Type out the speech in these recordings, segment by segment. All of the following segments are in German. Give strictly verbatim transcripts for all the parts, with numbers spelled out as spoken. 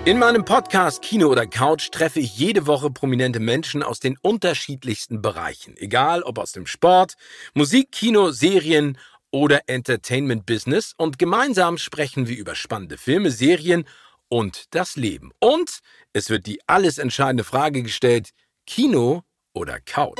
In meinem Podcast Kino oder Couch treffe ich jede Woche prominente Menschen aus den unterschiedlichsten Bereichen. Egal ob aus dem Sport, Musik, Kino, Serien oder Entertainment-Business. Und gemeinsam sprechen wir über spannende Filme, Serien und das Leben. Und es wird die alles entscheidende Frage gestellt: Kino oder Couch?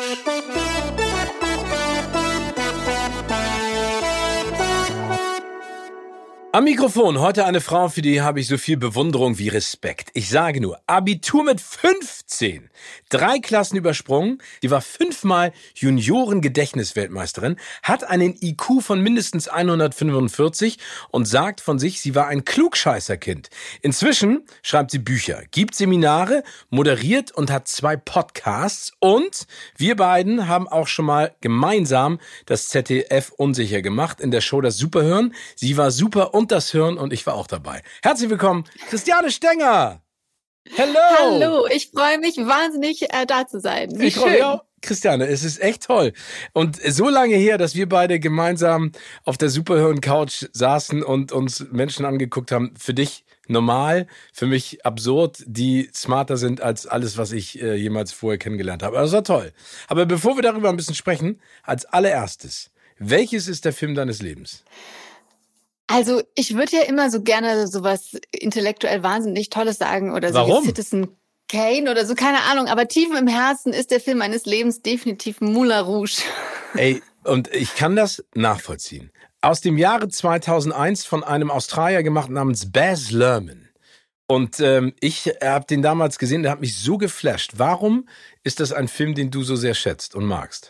Am Mikrofon heute eine Frau, für die habe ich so viel Bewunderung wie Respekt. Ich sage nur, Abitur mit fünfzehn, drei Klassen übersprungen, die war fünfmal Junioren-Gedächtnisweltmeisterin, hat einen I Q von mindestens hundertfünfundvierzig und sagt von sich, sie war ein Klugscheißerkind. Inzwischen schreibt sie Bücher, gibt Seminare, moderiert und hat zwei Podcasts, und wir beiden haben auch schon mal gemeinsam das Z D F unsicher gemacht in der Show Das Superhirn. Sie war super und das Hirn und ich war auch dabei. Herzlich willkommen, Christiane Stenger. Hello. Hallo, ich freue mich wahnsinnig, äh, da zu sein. Wie ich freue schön. mich auch. Christiane, es ist echt toll. Und so lange her, dass wir beide gemeinsam auf der Superhirn-Couch saßen und uns Menschen angeguckt haben. Für dich normal, für mich absurd, die smarter sind als alles, was ich äh, jemals vorher kennengelernt habe. Also das war toll. Aber bevor wir darüber ein bisschen sprechen, als allererstes, welches ist der Film deines Lebens? Also ich würde ja immer so gerne sowas intellektuell wahnsinnig Tolles sagen oder so Warum? wie Citizen Kane oder so, keine Ahnung. Aber tief im Herzen ist der Film meines Lebens definitiv Moulin Rouge. Ey, und ich kann das nachvollziehen. Aus dem Jahre zweitausendeins von einem Australier gemacht namens Baz Luhrmann. Und ähm, ich habe den damals gesehen, der hat mich so geflasht. Warum ist das ein Film, den du so sehr schätzt und magst?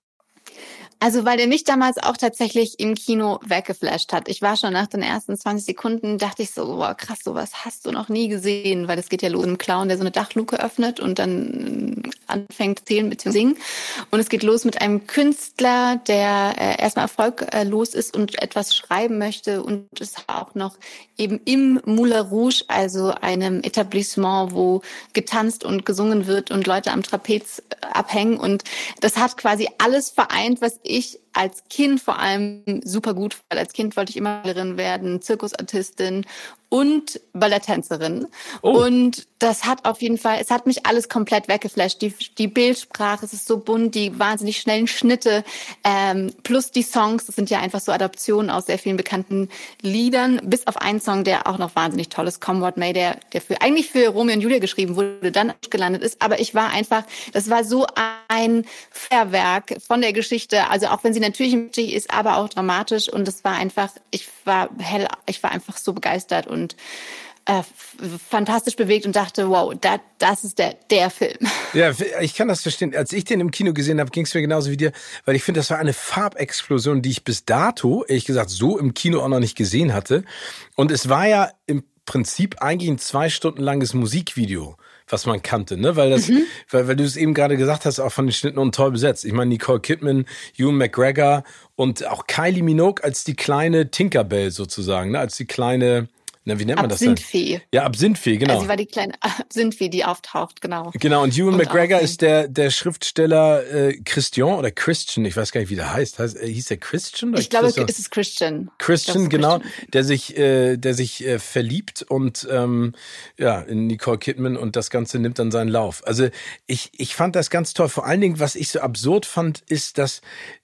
Also weil der mich damals auch tatsächlich im Kino weggeflasht hat. Ich war schon nach den ersten zwanzig Sekunden, dachte ich so, wow, krass, sowas hast du noch nie gesehen, weil es geht ja los mit einem Clown, der so eine Dachluke öffnet und dann anfängt zu zählen bzw. singen. Und es geht los mit einem Künstler, der äh, erstmal erfolglos ist und etwas schreiben möchte und es auch noch eben im Moulin Rouge, also einem Etablissement, wo getanzt und gesungen wird und Leute am Trapez abhängen. Und das hat quasi alles vereint, was ich als Kind vor allem super gut fand. Als Kind wollte ich immer Malerin werden, Zirkusartistin und Balletttänzerin. Oh. Und das hat auf jeden Fall, es hat mich alles komplett weggeflasht. Die, die Bildsprache, es ist so bunt, die wahnsinnig schnellen Schnitte, ähm, plus die Songs, das sind ja einfach so Adaptionen aus sehr vielen bekannten Liedern, bis auf einen Song, der auch noch wahnsinnig toll ist, Come What May, der, der für, eigentlich für Romeo und Julia geschrieben wurde, dann gelandet ist. Aber ich war einfach, das war so ein Feuerwerk von der Geschichte, also auch wenn sie natürlich wichtig ist, aber auch dramatisch, und es war einfach, ich war hell, ich war einfach so begeistert und äh, fantastisch bewegt und dachte, wow, dat, das ist der, der Film. Ja, ich kann das verstehen. Als ich den im Kino gesehen habe, ging es mir genauso wie dir, weil ich finde, das war eine Farbexplosion, die ich bis dato, ehrlich gesagt, so im Kino auch noch nicht gesehen hatte. Und es war ja im Prinzip eigentlich ein zwei Stunden langes Musikvideo, was man kannte, ne? Weil das, mhm. weil, weil du es eben gerade gesagt hast, auch von den Schnitten und toll besetzt. Ich meine, Nicole Kidman, Ewan McGregor und auch Kylie Minogue als die kleine Tinkerbell sozusagen, ne? Als die kleine, na, wie nennt man das denn? Absinthfee. Ja, Absinthfee, genau. Also sie war die kleine Absinthfee, die auftaucht, genau. Genau, und Ewan und McGregor auch, ist der der Schriftsteller äh, Christian oder Christian, ich weiß gar nicht, wie der heißt. heißt äh, hieß der Christian? Oder ich glaube, Christian? es ist Christian. Christian, ist genau, Christian. der sich äh, der sich äh, verliebt und ähm, ja, in Nicole Kidman, und das Ganze nimmt dann seinen Lauf. Also ich ich fand das ganz toll. Vor allen Dingen, was ich so absurd fand, ist, dass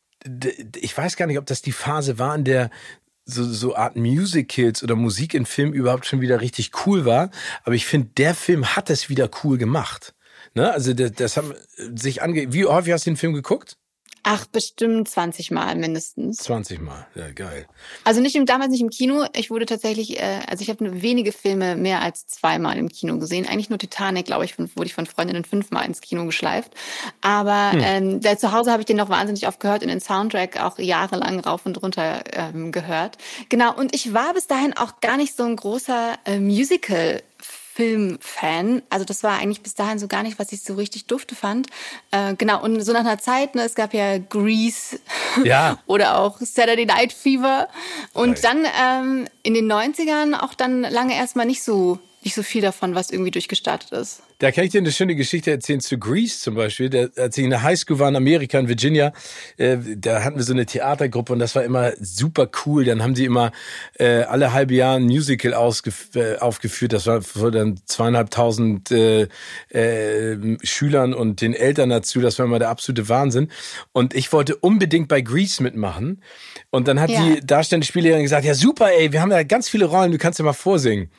ich weiß gar nicht, ob das die Phase war, in der so so Art Musicals oder Musik in Filmen überhaupt schon wieder richtig cool war. Aber ich finde, der Film hat es wieder cool gemacht. Ne? Also das, das haben sich ange... Wie häufig hast du den Film geguckt? Ach, bestimmt zwanzig Mal mindestens. zwanzig Mal, ja, geil. Also nicht im, damals nicht im Kino. Ich wurde tatsächlich, äh, also ich habe wenige Filme mehr als zweimal im Kino gesehen. Eigentlich nur Titanic, glaube ich, wurde ich von Freundinnen fünfmal ins Kino geschleift. Aber hm. ähm, da zu Hause habe ich den noch wahnsinnig oft gehört und den Soundtrack auch jahrelang rauf und runter ähm, gehört. Genau, und ich war bis dahin auch gar nicht so ein großer äh, Musical- Filmfan. Also das war eigentlich bis dahin so gar nicht, was ich so richtig dufte fand. Äh, genau, und so nach einer Zeit, ne, es gab ja Grease ja. oder auch Saturday Night Fever. Und Geil. dann ähm, in den neunzigern auch dann lange erstmal nicht so nicht so viel davon, was irgendwie durchgestartet ist. Da kann ich dir eine schöne Geschichte erzählen zu Grease zum Beispiel. Da, als ich in der Highschool war in Amerika, in Virginia, äh, da hatten wir so eine Theatergruppe und das war immer super cool. Dann haben die immer äh, alle halbe Jahre ein Musical ausgef- äh, aufgeführt. Das war vor dann zweieinhalbtausend äh, äh, Schülern und den Eltern dazu. Das war immer der absolute Wahnsinn. Und ich wollte unbedingt bei Grease mitmachen. Und dann hat ja. die darstellende Spielerin gesagt, ja super, ey, wir haben ja ganz viele Rollen, du kannst ja mal vorsingen.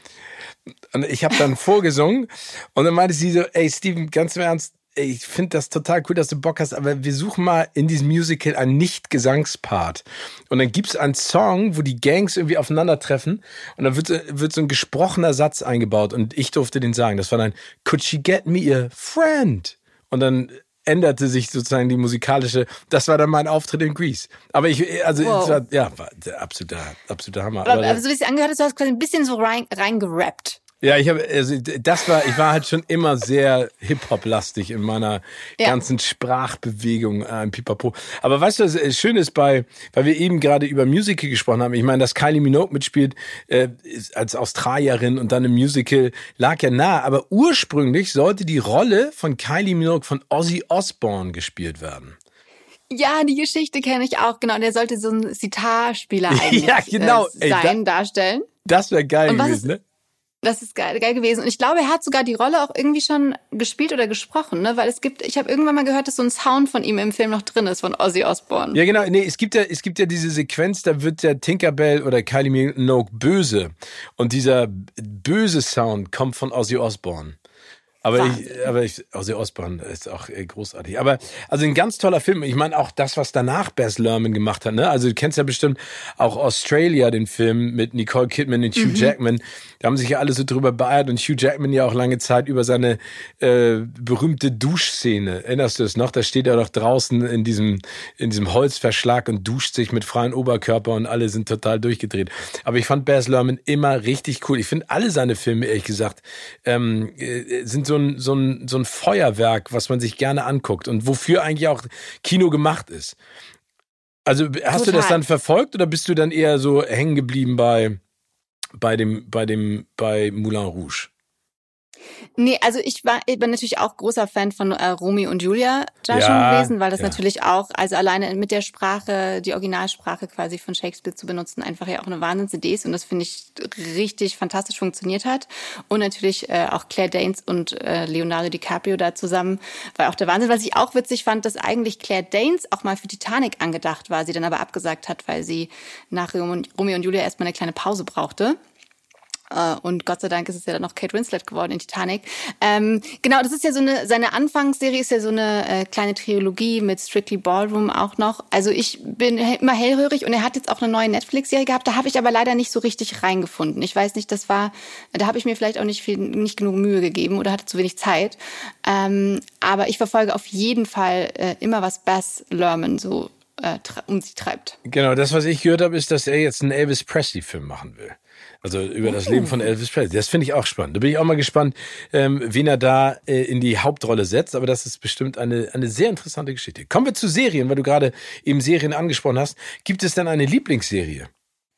Und ich habe dann vorgesungen und dann meinte sie so, ey Steven, ganz im Ernst, ey, ich finde das total cool, dass du Bock hast, aber wir suchen mal in diesem Musical einen Nicht-Gesangspart. Und dann gibt's einen Song, wo die Gangs irgendwie aufeinandertreffen und dann wird, wird so ein gesprochener Satz eingebaut und ich durfte den sagen. Das war dann, could she get me a friend? Und dann änderte sich sozusagen die musikalische, das war dann mein Auftritt in Grease. Aber ich, also, wow. es war, ja, war der absolute, absolute Hammer. Aber, aber so wie es angehört hast, du hast quasi ein bisschen so rein, reingerappt. Ja, ich habe, also das war, ich war halt schon immer sehr Hip-Hop-lastig in meiner ja. ganzen Sprachbewegung, äh, Pipapo. Aber weißt du, was schön ist bei, weil wir eben gerade über Musical gesprochen haben. Ich meine, dass Kylie Minogue mitspielt äh, als Australierin und dann im Musical lag ja nah. Aber ursprünglich sollte die Rolle von Kylie Minogue von Ozzy Osbourne gespielt werden. Ja, die Geschichte kenne ich auch, genau. Der sollte so ein Sitarspieler eigentlich ja, genau. äh, sein, Ey, da, darstellen. Das wäre geil gewesen, ne? Das ist geil, geil gewesen. Und ich glaube, er hat sogar die Rolle auch irgendwie schon gespielt oder gesprochen, ne? Weil es gibt, ich habe irgendwann mal gehört, dass so ein Sound von ihm im Film noch drin ist, von Ozzy Osbourne. Ja, genau. Nee, es gibt ja, es gibt ja diese Sequenz, da wird der Tinkerbell oder Kylie Minogue böse. Und dieser böse Sound kommt von Ozzy Osbourne. Aber ich, aber ich, Ozzy Osbourne ist auch großartig. Aber, also ein ganz toller Film. Ich meine auch das, was danach Baz Luhrmann gemacht hat, ne? Also du kennst ja bestimmt auch Australia, den Film mit Nicole Kidman und Hugh mhm. Jackman. Da haben sich ja alle so drüber beeilt und Hugh Jackman ja auch lange Zeit über seine äh, berühmte Duschszene. Erinnerst du es noch? Da steht er doch draußen in diesem, in diesem Holzverschlag und duscht sich mit freiem Oberkörper und alle sind total durchgedreht. Aber ich fand Baz Luhrmann immer richtig cool. Ich finde alle seine Filme, ehrlich gesagt, ähm, sind so ein, so ein, so ein Feuerwerk, was man sich gerne anguckt und wofür eigentlich auch Kino gemacht ist. Also hast Total. du das dann verfolgt oder bist du dann eher so hängen geblieben bei, bei dem, bei dem, bei Moulin Rouge? Nee, also ich war, ich bin natürlich auch großer Fan von äh, Romeo und Julia da ja, schon gewesen, weil das ja. natürlich auch, also alleine mit der Sprache, die Originalsprache quasi von Shakespeare zu benutzen, einfach ja auch eine Wahnsinns-Idee ist und das finde ich richtig fantastisch funktioniert hat. Und natürlich äh, auch Claire Danes und äh, Leonardo DiCaprio da zusammen, war auch der Wahnsinn. Was ich auch witzig fand, dass eigentlich Claire Danes auch mal für Titanic angedacht war, sie dann aber abgesagt hat, weil sie nach Romeo und Julia erstmal eine kleine Pause brauchte. Und Gott sei Dank ist es ja dann noch Kate Winslet geworden in Titanic. Ähm, genau, das ist ja so eine, seine Anfangsserie ist ja so eine äh, kleine Trilogie mit Strictly Ballroom auch noch. Also ich bin immer hellhörig und er hat jetzt auch eine neue Netflix-Serie gehabt, da habe ich aber leider nicht so richtig reingefunden. Ich weiß nicht, das war, da habe ich mir vielleicht auch nicht viel, nicht genug Mühe gegeben oder hatte zu wenig Zeit. Ähm, aber ich verfolge auf jeden Fall äh, immer, was Baz Luhrmann so äh, um sich treibt. Genau, das, was ich gehört habe, ist, dass er jetzt einen Elvis Presley-Film machen will. Also über das Leben von Elvis Presley. Das finde ich auch spannend. Da bin ich auch mal gespannt, ähm, wen er da äh, in die Hauptrolle setzt. Aber das ist bestimmt eine, eine sehr interessante Geschichte. Kommen wir zu Serien, weil du gerade eben Serien angesprochen hast. Gibt es denn eine Lieblingsserie?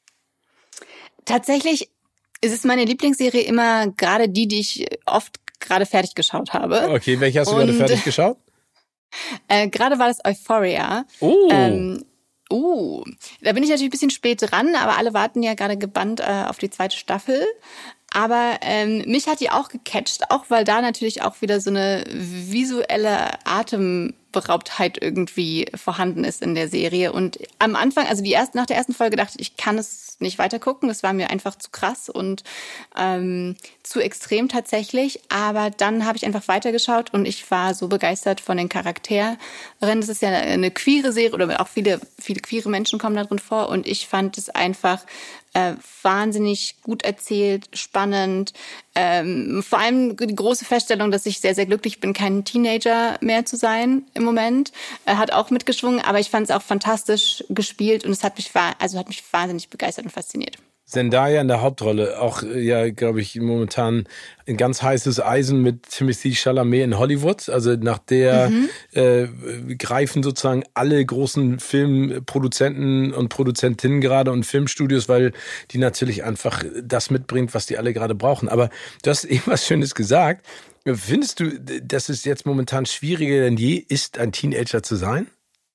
Tatsächlich ist es meine Lieblingsserie immer gerade die, die ich oft gerade fertig geschaut habe. Okay, welche hast du Und, gerade fertig geschaut? Äh, gerade war das Euphoria. Oh. Ähm, Uh, da bin ich natürlich ein bisschen spät dran, aber alle warten ja gerade gebannt äh, auf die zweite Staffel. Aber ähm, mich hat die auch gecatcht, auch weil da natürlich auch wieder so eine visuelle Atemberaubtheit irgendwie vorhanden ist in der Serie. Und am Anfang, also die erste, nach der ersten Folge dachte ich, ich kann es nicht weiter gucken. Das war mir einfach zu krass und ähm, zu extrem tatsächlich. Aber dann habe ich einfach weitergeschaut und ich war so begeistert von den Charakteren. Das ist ja eine queere Serie oder auch viele, viele queere Menschen kommen da drin vor. Und ich fand es einfach Äh, wahnsinnig gut erzählt, spannend. Ähm, vor allem die große Feststellung, dass ich sehr, sehr glücklich bin, kein Teenager mehr zu sein im Moment. Äh, hat auch mitgeschwungen, aber ich fand es auch fantastisch gespielt und es hat mich, also hat mich wahnsinnig begeistert und fasziniert. Zendaya in der Hauptrolle, auch ja, glaube ich, momentan ein ganz heißes Eisen mit Timothée Chalamet in Hollywood. Also nach der mhm. äh, greifen sozusagen alle großen Filmproduzenten und Produzentinnen gerade und Filmstudios, weil die natürlich einfach das mitbringt, was die alle gerade brauchen. Aber du hast eben was Schönes gesagt. Findest du, dass es jetzt momentan schwieriger denn je ist, ein Teenager zu sein?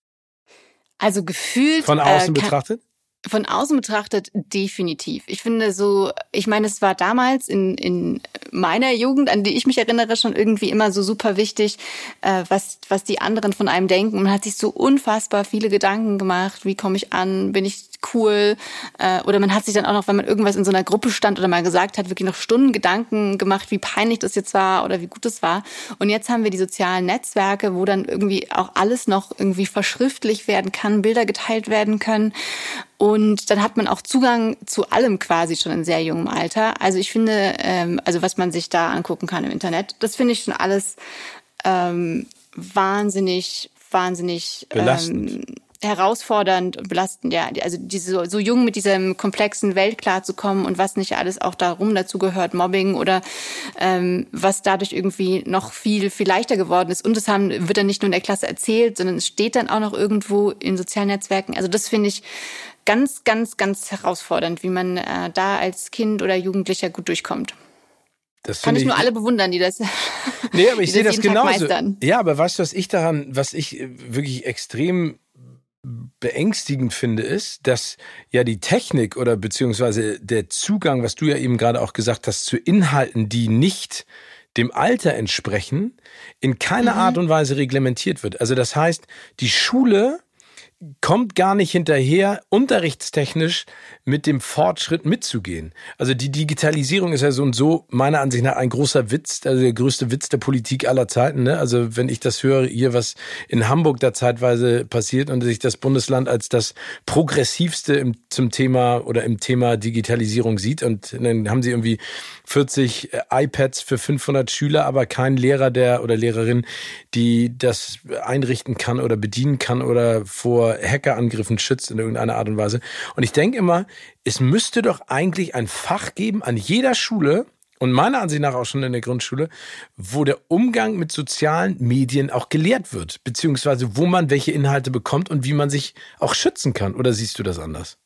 Also gefühlt... Von außen äh, betrachtet? Von außen betrachtet definitiv. Ich finde so, ich meine, es war damals in, in meiner Jugend, an die ich mich erinnere, schon irgendwie immer so super wichtig, äh, was, was die anderen von einem denken. Man hat sich so unfassbar viele Gedanken gemacht. Wie komme ich an? Bin ich cool? Äh, oder man hat sich dann auch noch, wenn man irgendwas in so einer Gruppe stand oder mal gesagt hat, wirklich noch Stunden Gedanken gemacht, wie peinlich das jetzt war oder wie gut es war. Und jetzt haben wir die sozialen Netzwerke, wo dann irgendwie auch alles noch irgendwie verschriftlicht werden kann, Bilder geteilt werden können. Und dann hat man auch Zugang zu allem quasi schon in sehr jungem Alter. Also ich finde, ähm, also was man sich da angucken kann im Internet, das finde ich schon alles ähm, wahnsinnig, wahnsinnig belastend. Ähm, herausfordernd und belastend. Ja, also diese so, so jung mit diesem komplexen Welt klarzukommen und was nicht alles auch darum dazu gehört, Mobbing oder ähm, was dadurch irgendwie noch viel viel leichter geworden ist. Und das haben wird dann nicht nur in der Klasse erzählt, sondern es steht dann auch noch irgendwo in sozialen Netzwerken. Also das finde ich ganz, ganz, ganz herausfordernd, wie man äh, da als Kind oder Jugendlicher gut durchkommt. Das kann ich, ich nur alle bewundern, die das Nee, aber ich sehe das genauso. Ja, aber weißt du, was ich daran, was ich wirklich extrem beängstigend finde, ist, dass ja die Technik oder beziehungsweise der Zugang, was du ja eben gerade auch gesagt hast, zu Inhalten, die nicht dem Alter entsprechen, in keiner mhm. Art und Weise reglementiert wird. Also das heißt, die Schule kommt gar nicht hinterher, unterrichtstechnisch mit dem Fortschritt mitzugehen. Also die Digitalisierung ist ja so und so meiner Ansicht nach ein großer Witz, also der größte Witz der Politik aller Zeiten. Ne? Also wenn ich das höre, hier was in Hamburg da zeitweise passiert und sich das Bundesland als das progressivste im, zum Thema oder im Thema Digitalisierung sieht und dann haben sie irgendwie vierzig iPads für fünfhundert Schüler, aber kein Lehrer der oder Lehrerin, die das einrichten kann oder bedienen kann oder vor Hackerangriffen schützt in irgendeiner Art und Weise. Und ich denke immer, es müsste doch eigentlich ein Fach geben an jeder Schule und meiner Ansicht nach auch schon in der Grundschule, wo der Umgang mit sozialen Medien auch gelehrt wird, beziehungsweise wo man welche Inhalte bekommt und wie man sich auch schützen kann. Oder siehst du das anders?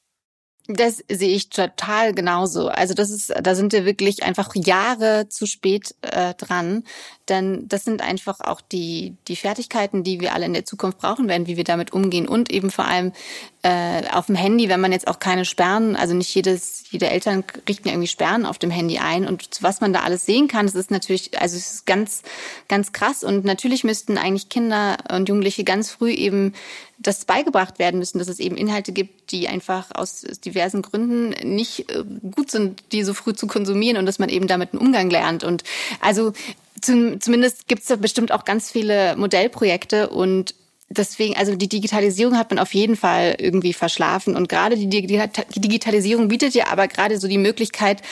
Das sehe ich total genauso. Also das ist, da sind wir wirklich einfach Jahre zu spät äh, dran, denn das sind einfach auch die die Fertigkeiten, die wir alle in der Zukunft brauchen werden, wie wir damit umgehen und eben vor allem äh, auf dem Handy, wenn man jetzt auch keine Sperren, also nicht jedes jede Eltern richten ja irgendwie Sperren auf dem Handy ein und was man da alles sehen kann, das ist natürlich, also es ist ganz ganz krass und natürlich müssten eigentlich Kinder und Jugendliche ganz früh eben das beigebracht werden müssen, dass es eben Inhalte gibt, die einfach aus diversen Gründen nicht gut sind, die so früh zu konsumieren und dass man eben damit einen Umgang lernt. Und also zum, zumindest gibt es da bestimmt auch ganz viele Modellprojekte und deswegen, also die Digitalisierung hat man auf jeden Fall irgendwie verschlafen und gerade die Digitalisierung bietet ja aber gerade so die Möglichkeit,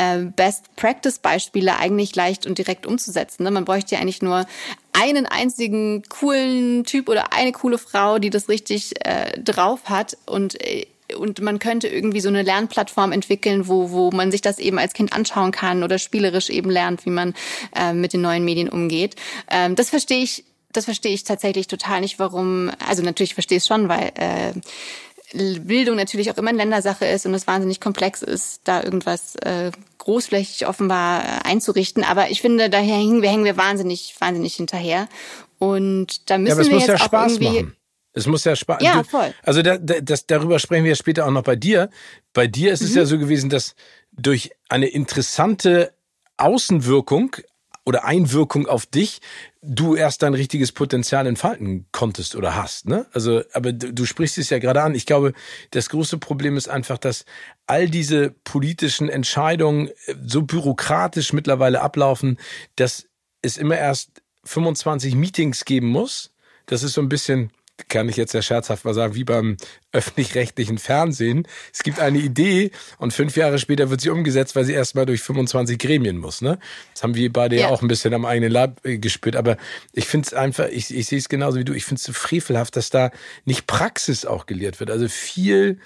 Best-Practice-Beispiele eigentlich leicht und direkt umzusetzen. Man bräuchte ja eigentlich nur einen einzigen coolen Typ oder eine coole Frau, die das richtig äh, drauf hat und und man könnte irgendwie so eine Lernplattform entwickeln, wo wo man sich das eben als Kind anschauen kann oder spielerisch eben lernt, wie man äh, mit den neuen Medien umgeht. Ähm, das verstehe ich, das verstehe ich tatsächlich total nicht, warum. Also natürlich verstehe ich es schon, weil äh, Bildung natürlich auch immer eine Ländersache ist und es wahnsinnig komplex ist, da irgendwas äh, großflächig offenbar einzurichten. Aber ich finde, daher hängen wir, hängen wir wahnsinnig, wahnsinnig hinterher. Und da müssen ja, aber es wir muss jetzt ja auch Spaß irgendwie... Machen. Es muss ja Spaß... Ja, voll. Also da, da, das, darüber sprechen wir ja später auch noch bei dir. Bei dir ist mhm. es ja so gewesen, dass durch eine interessante Außenwirkung oder Einwirkung auf dich du erst dein richtiges Potenzial entfalten konntest oder hast, ne? Also, aber du, du sprichst es ja gerade an. Ich glaube, das große Problem ist einfach, dass all diese politischen Entscheidungen so bürokratisch mittlerweile ablaufen, dass es immer erst fünfundzwanzig Meetings geben muss. Das ist so ein bisschen, kann ich jetzt ja scherzhaft mal sagen, wie beim öffentlich-rechtlichen Fernsehen. Es gibt eine Idee und fünf Jahre später wird sie umgesetzt, weil sie erstmal durch fünfundzwanzig Gremien muss. Ne? Das haben wir beide ja. ja auch ein bisschen am eigenen Leib gespürt. Aber ich finde es einfach, ich, ich sehe es genauso wie du, ich finde es so frevelhaft, dass da nicht Praxis auch gelehrt wird. Also viel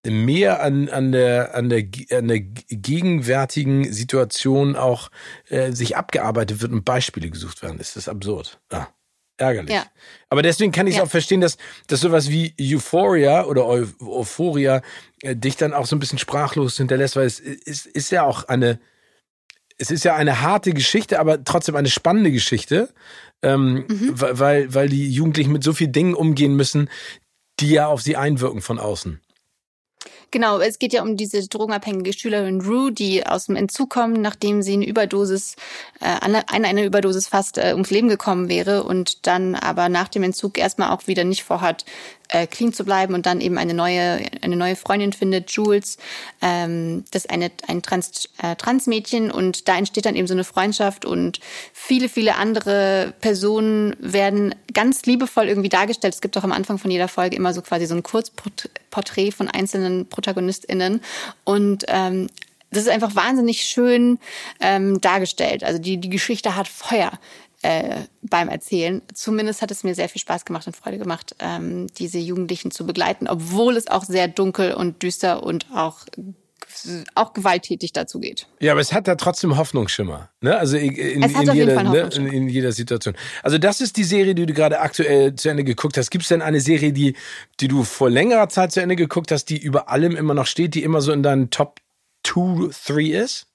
mehr an, an, der, an, der, an der gegenwärtigen Situation auch äh, sich abgearbeitet wird und Beispiele gesucht werden. Ist das absurd? Ah, ärgerlich. Ja. Aber deswegen kann ich es ja. auch verstehen, dass, dass sowas wie Euphoria oder Eu- Euphoria äh, dich dann auch so ein bisschen sprachlos hinterlässt, weil es ist, ist ja auch eine, es ist ja eine harte Geschichte, aber trotzdem eine spannende Geschichte, ähm, mhm. weil, weil die Jugendlichen mit so vielen Dingen umgehen müssen, die ja auf sie einwirken von außen. Genau, es geht ja um diese drogenabhängige Schülerin Rue, die aus dem Entzug kommt, nachdem sie eine Überdosis, äh, an eine, eine Überdosis fast äh, ums Leben gekommen wäre und dann aber nach dem Entzug erstmal auch wieder nicht vorhat, äh, clean zu bleiben und dann eben eine neue eine neue Freundin findet, Jules, ähm, das ist eine ein Trans äh, Transmädchen und da entsteht dann eben so eine Freundschaft und viele viele andere Personen werden ganz liebevoll irgendwie dargestellt. Es gibt auch am Anfang von jeder Folge immer so quasi so ein Kurzporträt von einzelnen ProtagonistInnen und ähm, das ist einfach wahnsinnig schön ähm, dargestellt. Also die die Geschichte hat Feuer äh, beim Erzählen. Zumindest hat es mir sehr viel Spaß gemacht und Freude gemacht, ähm, diese Jugendlichen zu begleiten, obwohl es auch sehr dunkel und düster und auch auch gewalttätig dazu geht. Ja, aber es hat da trotzdem Hoffnungsschimmer, ne? Also in, in, es hat in auf jeder, jeden Fall ne? Hoffnungsschimmer. in, in jeder Situation. Also das ist die Serie, die du gerade aktuell zu Ende geguckt hast. Gibt es denn eine Serie, die die du vor längerer Zeit zu Ende geguckt hast, die über allem immer noch steht, die immer so in deinen Top zwei, drei ist?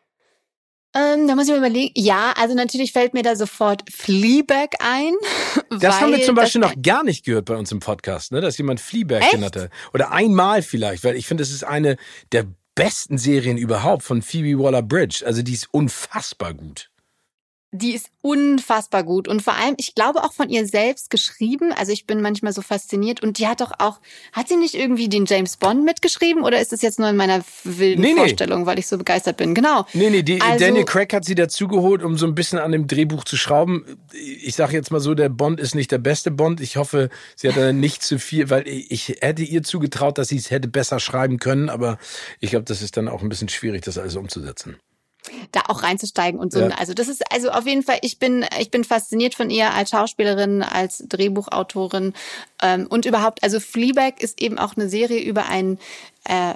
Ähm, da muss ich mir überlegen. Ja, also natürlich fällt mir da sofort Fleabag ein. Das haben wir zum Beispiel noch gar nicht gehört bei uns im Podcast, ne? Dass jemand Fleabag genannt hat. Oder einmal vielleicht, weil ich finde, das ist eine der besten Serien überhaupt von Phoebe Waller-Bridge. Also die ist unfassbar gut. Die ist unfassbar gut und vor allem, ich glaube auch von ihr selbst geschrieben. Also ich bin manchmal so fasziniert und die hat doch auch, hat sie nicht irgendwie den James Bond mitgeschrieben oder ist das jetzt nur in meiner wilden nee, Vorstellung, nee. weil ich so begeistert bin? Genau. Nee, nee, die, also, Daniel Craig hat sie dazugeholt, um so ein bisschen an dem Drehbuch zu schrauben. Ich sage jetzt mal so, der Bond ist nicht der beste Bond. Ich hoffe, sie hat da nicht zu viel, weil ich hätte ihr zugetraut, dass sie es hätte besser schreiben können, aber ich glaube, das ist dann auch ein bisschen schwierig, das alles umzusetzen. Da auch reinzusteigen und so. Ja. Also das ist also auf jeden Fall, ich bin ich bin fasziniert von ihr als Schauspielerin, als Drehbuchautorin ähm, und überhaupt, also Fleabag ist eben auch eine Serie über ein, äh,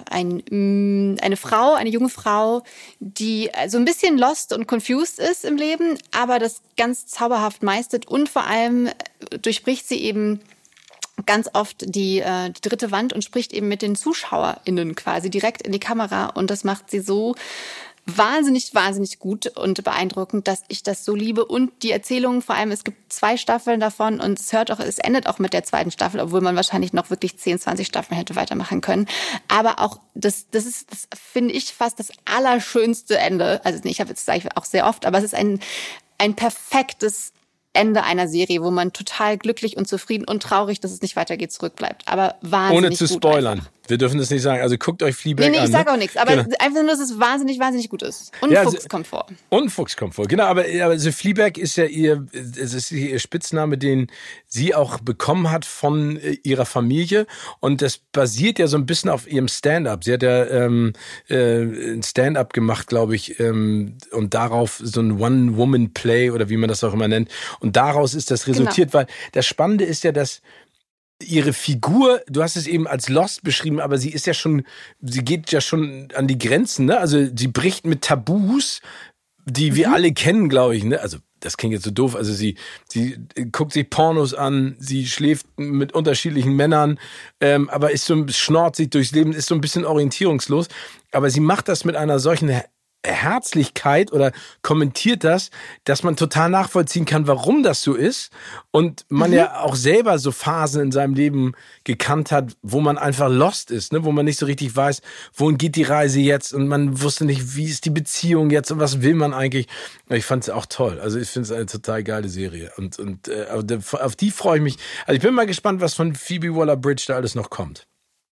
ein eine Frau, eine junge Frau, die so ein bisschen lost und confused ist im Leben, aber das ganz zauberhaft meistert und vor allem durchbricht sie eben ganz oft die, äh, die dritte Wand und spricht eben mit den ZuschauerInnen quasi direkt in die Kamera und das macht sie so wahnsinnig, wahnsinnig gut und beeindruckend, dass ich das so liebe. Und die Erzählung, vor allem, es gibt zwei Staffeln davon und es hört auch, es endet auch mit der zweiten Staffel, obwohl man wahrscheinlich noch wirklich zehn, zwanzig Staffeln hätte weitermachen können. Aber auch, das, das ist, das finde ich fast das allerschönste Ende. Also ich habe jetzt sage ich auch sehr oft, aber es ist ein, ein perfektes Ende einer Serie, wo man total glücklich und zufrieden und traurig, dass es nicht weitergeht, zurückbleibt. Aber wahnsinnig Ohne zu gut spoilern. Einfach. Wir dürfen das nicht sagen. Also guckt euch Fleabag an. Nee, nee, ich ne? sag auch nichts. Aber genau. einfach nur, dass es wahnsinnig, wahnsinnig gut ist. Und ja, Fuchs also, kommt vor. Und Fuchs kommt vor. Genau, aber also Fleabag ist ja ihr, es ist ihr Spitzname, den sie auch bekommen hat von ihrer Familie. Und das basiert ja so ein bisschen auf ihrem Stand-up. Sie hat ja ähm, äh, ein Stand-up gemacht, glaube ich, ähm, und darauf so ein One-Woman-Play oder wie man das auch immer nennt. Und daraus ist das resultiert, genau. Weil das Spannende ist ja, dass ihre Figur, du hast es eben als Lost beschrieben, aber sie ist ja schon, sie geht ja schon an die Grenzen, ne? Also sie bricht mit Tabus, die wir mhm. alle kennen, glaube ich, ne? Also das klingt jetzt so doof. Also sie, sie guckt sich Pornos an, sie schläft mit unterschiedlichen Männern, ähm, aber ist so schnort sich durchs Leben, ist so ein bisschen orientierungslos. Aber sie macht das mit einer solchen Herzlichkeit oder kommentiert das, dass man total nachvollziehen kann, warum das so ist und man mhm. ja auch selber so Phasen in seinem Leben gekannt hat, wo man einfach lost ist, ne? Wo man nicht so richtig weiß, wohin geht die Reise jetzt und man wusste nicht, wie ist die Beziehung jetzt und was will man eigentlich. Ich fand es auch toll, also ich finde es eine total geile Serie und, und äh, auf die freue ich mich. Also ich bin mal gespannt, was von Phoebe Waller-Bridge da alles noch kommt.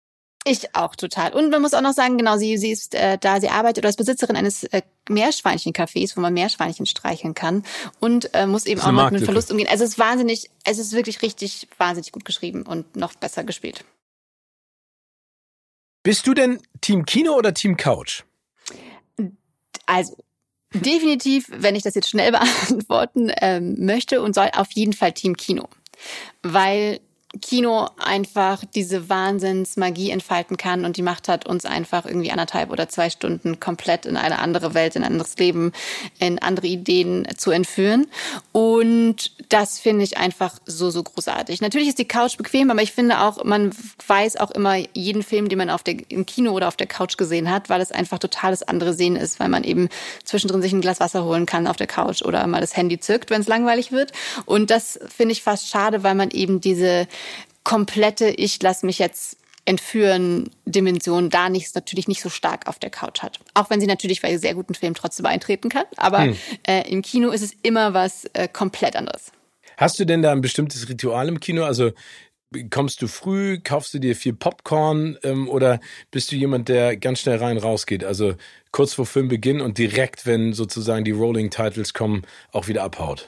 Ich auch total. Und man muss auch noch sagen, genau, sie, sie ist äh, da, sie arbeitet oder ist Besitzerin eines äh, Meerschweinchen-Cafés, wo man Meerschweinchen streicheln kann und äh, muss eben auch mit einem Verlust umgehen. Also es ist wahnsinnig, es ist wirklich richtig wahnsinnig gut geschrieben und noch besser gespielt. Bist du denn Team Kino oder Team Couch? Also definitiv, wenn ich das jetzt schnell beantworten ähm, möchte und soll, auf jeden Fall Team Kino. Weil Kino einfach diese Wahnsinnsmagie entfalten kann und die Macht hat, uns einfach irgendwie anderthalb oder zwei Stunden komplett in eine andere Welt, in ein anderes Leben, in andere Ideen zu entführen. Und das finde ich einfach so, so großartig. Natürlich ist die Couch bequem, aber ich finde auch, man weiß auch immer jeden Film, den man auf der, im Kino oder auf der Couch gesehen hat, weil es einfach total das andere Sehen ist, weil man eben zwischendrin sich ein Glas Wasser holen kann auf der Couch oder mal das Handy zückt, wenn es langweilig wird. Und das finde ich fast schade, weil man eben diese komplette Ich lasse mich jetzt entführen Dimension da nicht, natürlich nicht so stark auf der Couch hat. Auch wenn sie natürlich bei sehr guten Filmen trotzdem eintreten kann. Aber hm. äh, im Kino ist es immer was äh, komplett anderes. Hast du denn da ein bestimmtes Ritual im Kino? Also kommst du früh, kaufst du dir viel Popcorn ähm, oder bist du jemand, der ganz schnell rein rausgeht? Also kurz vor Filmbeginn und direkt, wenn sozusagen die Rolling Titles kommen, auch wieder abhaut?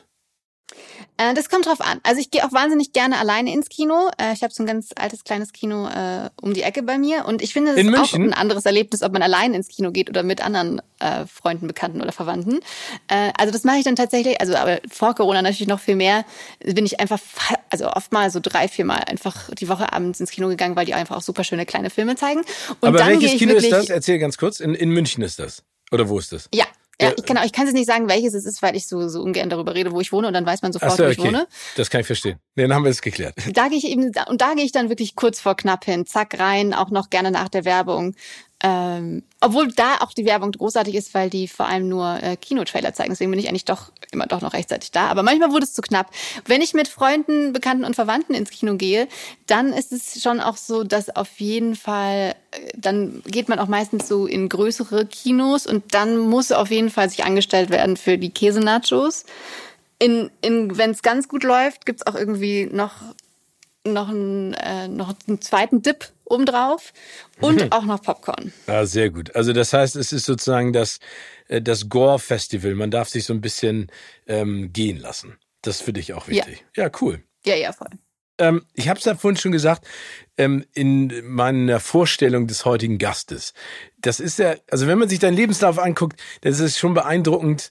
Äh, das kommt drauf an. Also ich gehe auch wahnsinnig gerne alleine ins Kino. Äh, ich habe so ein ganz altes, kleines Kino äh, um die Ecke bei mir. Und ich finde, das In ist München? auch ein anderes Erlebnis, ob man alleine ins Kino geht oder mit anderen äh, Freunden, Bekannten oder Verwandten. Äh, also das mache ich dann tatsächlich, also aber vor Corona natürlich noch viel mehr, bin ich einfach, also oft mal so drei, vier Mal einfach die Woche abends ins Kino gegangen, weil die einfach auch super schöne kleine Filme zeigen. Und aber dann welches gehe ich Kino wirklich, ist das? Erzähl ganz kurz. In, in München ist das. Oder wo ist das? Ja. Ja, ich kann auch, ich kann jetzt nicht sagen, welches es ist, weil ich so, so ungern darüber rede, wo ich wohne und dann weiß man sofort, Ach so, wo ich okay. wohne. Das kann ich verstehen. Nee, dann haben wir es geklärt. Da gehe ich eben, und da gehe ich dann wirklich kurz vor knapp hin, zack rein, auch noch gerne nach der Werbung. Ähm, obwohl da auch die Werbung großartig ist, weil die vor allem nur äh, Kinotrailer zeigen. Deswegen bin ich eigentlich doch immer doch noch rechtzeitig da. Aber manchmal wurde es zu knapp. Wenn ich mit Freunden, Bekannten und Verwandten ins Kino gehe, dann ist es schon auch so, dass auf jeden Fall, dann geht man auch meistens so in größere Kinos und dann muss auf jeden Fall sich angestellt werden für die Käsenachos. In, in, wenn es ganz gut läuft, gibt's auch irgendwie noch noch einen, äh, noch einen zweiten Dip obendrauf und mhm. auch noch Popcorn. Ah, sehr gut. Also das heißt, es ist sozusagen das, das Gore-Festival. Man darf sich so ein bisschen ähm, gehen lassen. Das ist für dich auch wichtig. Ja, ja, cool. Ja, ja, voll. Ähm, ich habe es ja vorhin schon gesagt, ähm, in meiner Vorstellung des heutigen Gastes. Das ist ja, also wenn man sich deinen Lebenslauf anguckt, das ist schon beeindruckend,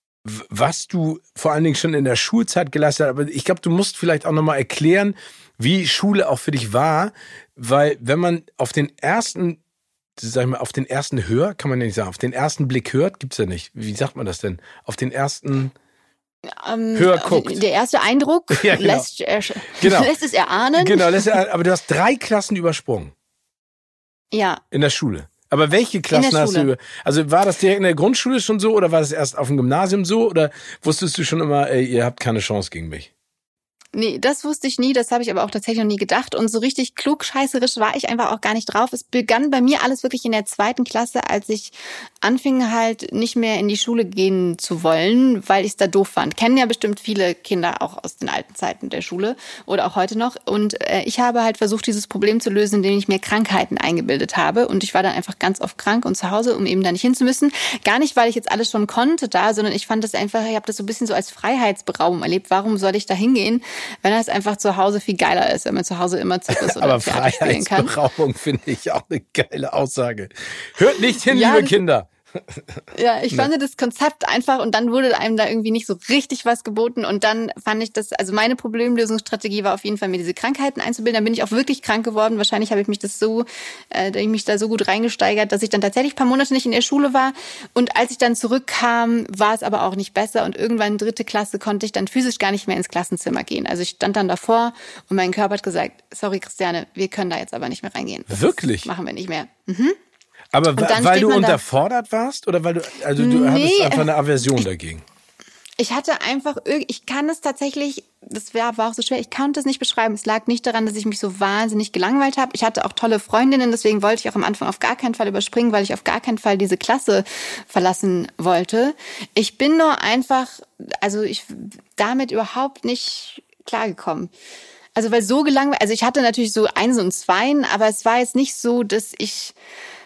was du vor allen Dingen schon in der Schulzeit geleistet hast. Aber ich glaube, du musst vielleicht auch nochmal erklären, wie Schule auch für dich war, weil wenn man auf den ersten, sag ich mal, auf den ersten Hör, kann man ja nicht sagen, auf den ersten Blick hört, gibt's ja nicht. Wie sagt man das denn? Auf den ersten ähm, Hör guckt. Der erste Eindruck ja, genau. lässt, er, genau. lässt es erahnen. Genau, lässt er, aber du hast drei Klassen übersprungen. Ja. In der Schule. Aber welche Klassen hast du über? Also war das direkt in der Grundschule schon so oder war das erst auf dem Gymnasium so oder wusstest du schon immer, ey, ihr habt keine Chance gegen mich? Nee, das wusste ich nie, das habe ich aber auch tatsächlich noch nie gedacht. Und so richtig klugscheißerisch war ich einfach auch gar nicht drauf. Es begann bei mir alles wirklich in der zweiten Klasse, als ich anfing halt nicht mehr in die Schule gehen zu wollen, weil ich es da doof fand. Kennen ja bestimmt viele Kinder auch aus den alten Zeiten der Schule oder auch heute noch. Und äh, ich habe halt versucht, dieses Problem zu lösen, indem ich mir Krankheiten eingebildet habe. Und ich war dann einfach ganz oft krank und zu Hause, um eben da nicht hinzumüssen. Gar nicht, weil ich jetzt alles schon konnte da, sondern ich fand das einfach, ich habe das so ein bisschen so als Freiheitsberaubung erlebt. Warum soll ich da hingehen, wenn das einfach zu Hause viel geiler ist, wenn man zu Hause immer Zirkus oder Aber Theater spielen kann. Freiheitsberaubung finde ich auch eine geile Aussage. Hört nicht hin, ja, liebe Kinder. Ja, ich fand das Konzept einfach und dann wurde einem da irgendwie nicht so richtig was geboten und dann fand ich das, also meine Problemlösungsstrategie war auf jeden Fall, mir diese Krankheiten einzubilden. Dann bin ich auch wirklich krank geworden. Wahrscheinlich habe ich mich das so, äh, ich mich da so gut reingesteigert, dass ich dann tatsächlich ein paar Monate nicht in der Schule war. Und als ich dann zurückkam, war es aber auch nicht besser und irgendwann dritte Klasse konnte ich dann physisch gar nicht mehr ins Klassenzimmer gehen. Also ich stand dann davor und mein Körper hat gesagt, sorry Christiane, wir können da jetzt aber nicht mehr reingehen. Das Wirklich? machen wir nicht mehr. Mhm. Aber weil du unterfordert warst oder weil du, also du nee, hattest einfach eine Aversion ich, dagegen? Ich hatte einfach, ich kann es tatsächlich, das war, war auch so schwer, ich konnte es nicht beschreiben. Es lag nicht daran, dass ich mich so wahnsinnig gelangweilt habe. Ich hatte auch tolle Freundinnen, deswegen wollte ich auch am Anfang auf gar keinen Fall überspringen, weil ich auf gar keinen Fall diese Klasse verlassen wollte. Ich bin nur einfach, also ich damit überhaupt nicht klargekommen. Also weil so gelangweilt, also ich hatte natürlich so Eins und Zweien, aber es war jetzt nicht so, dass ich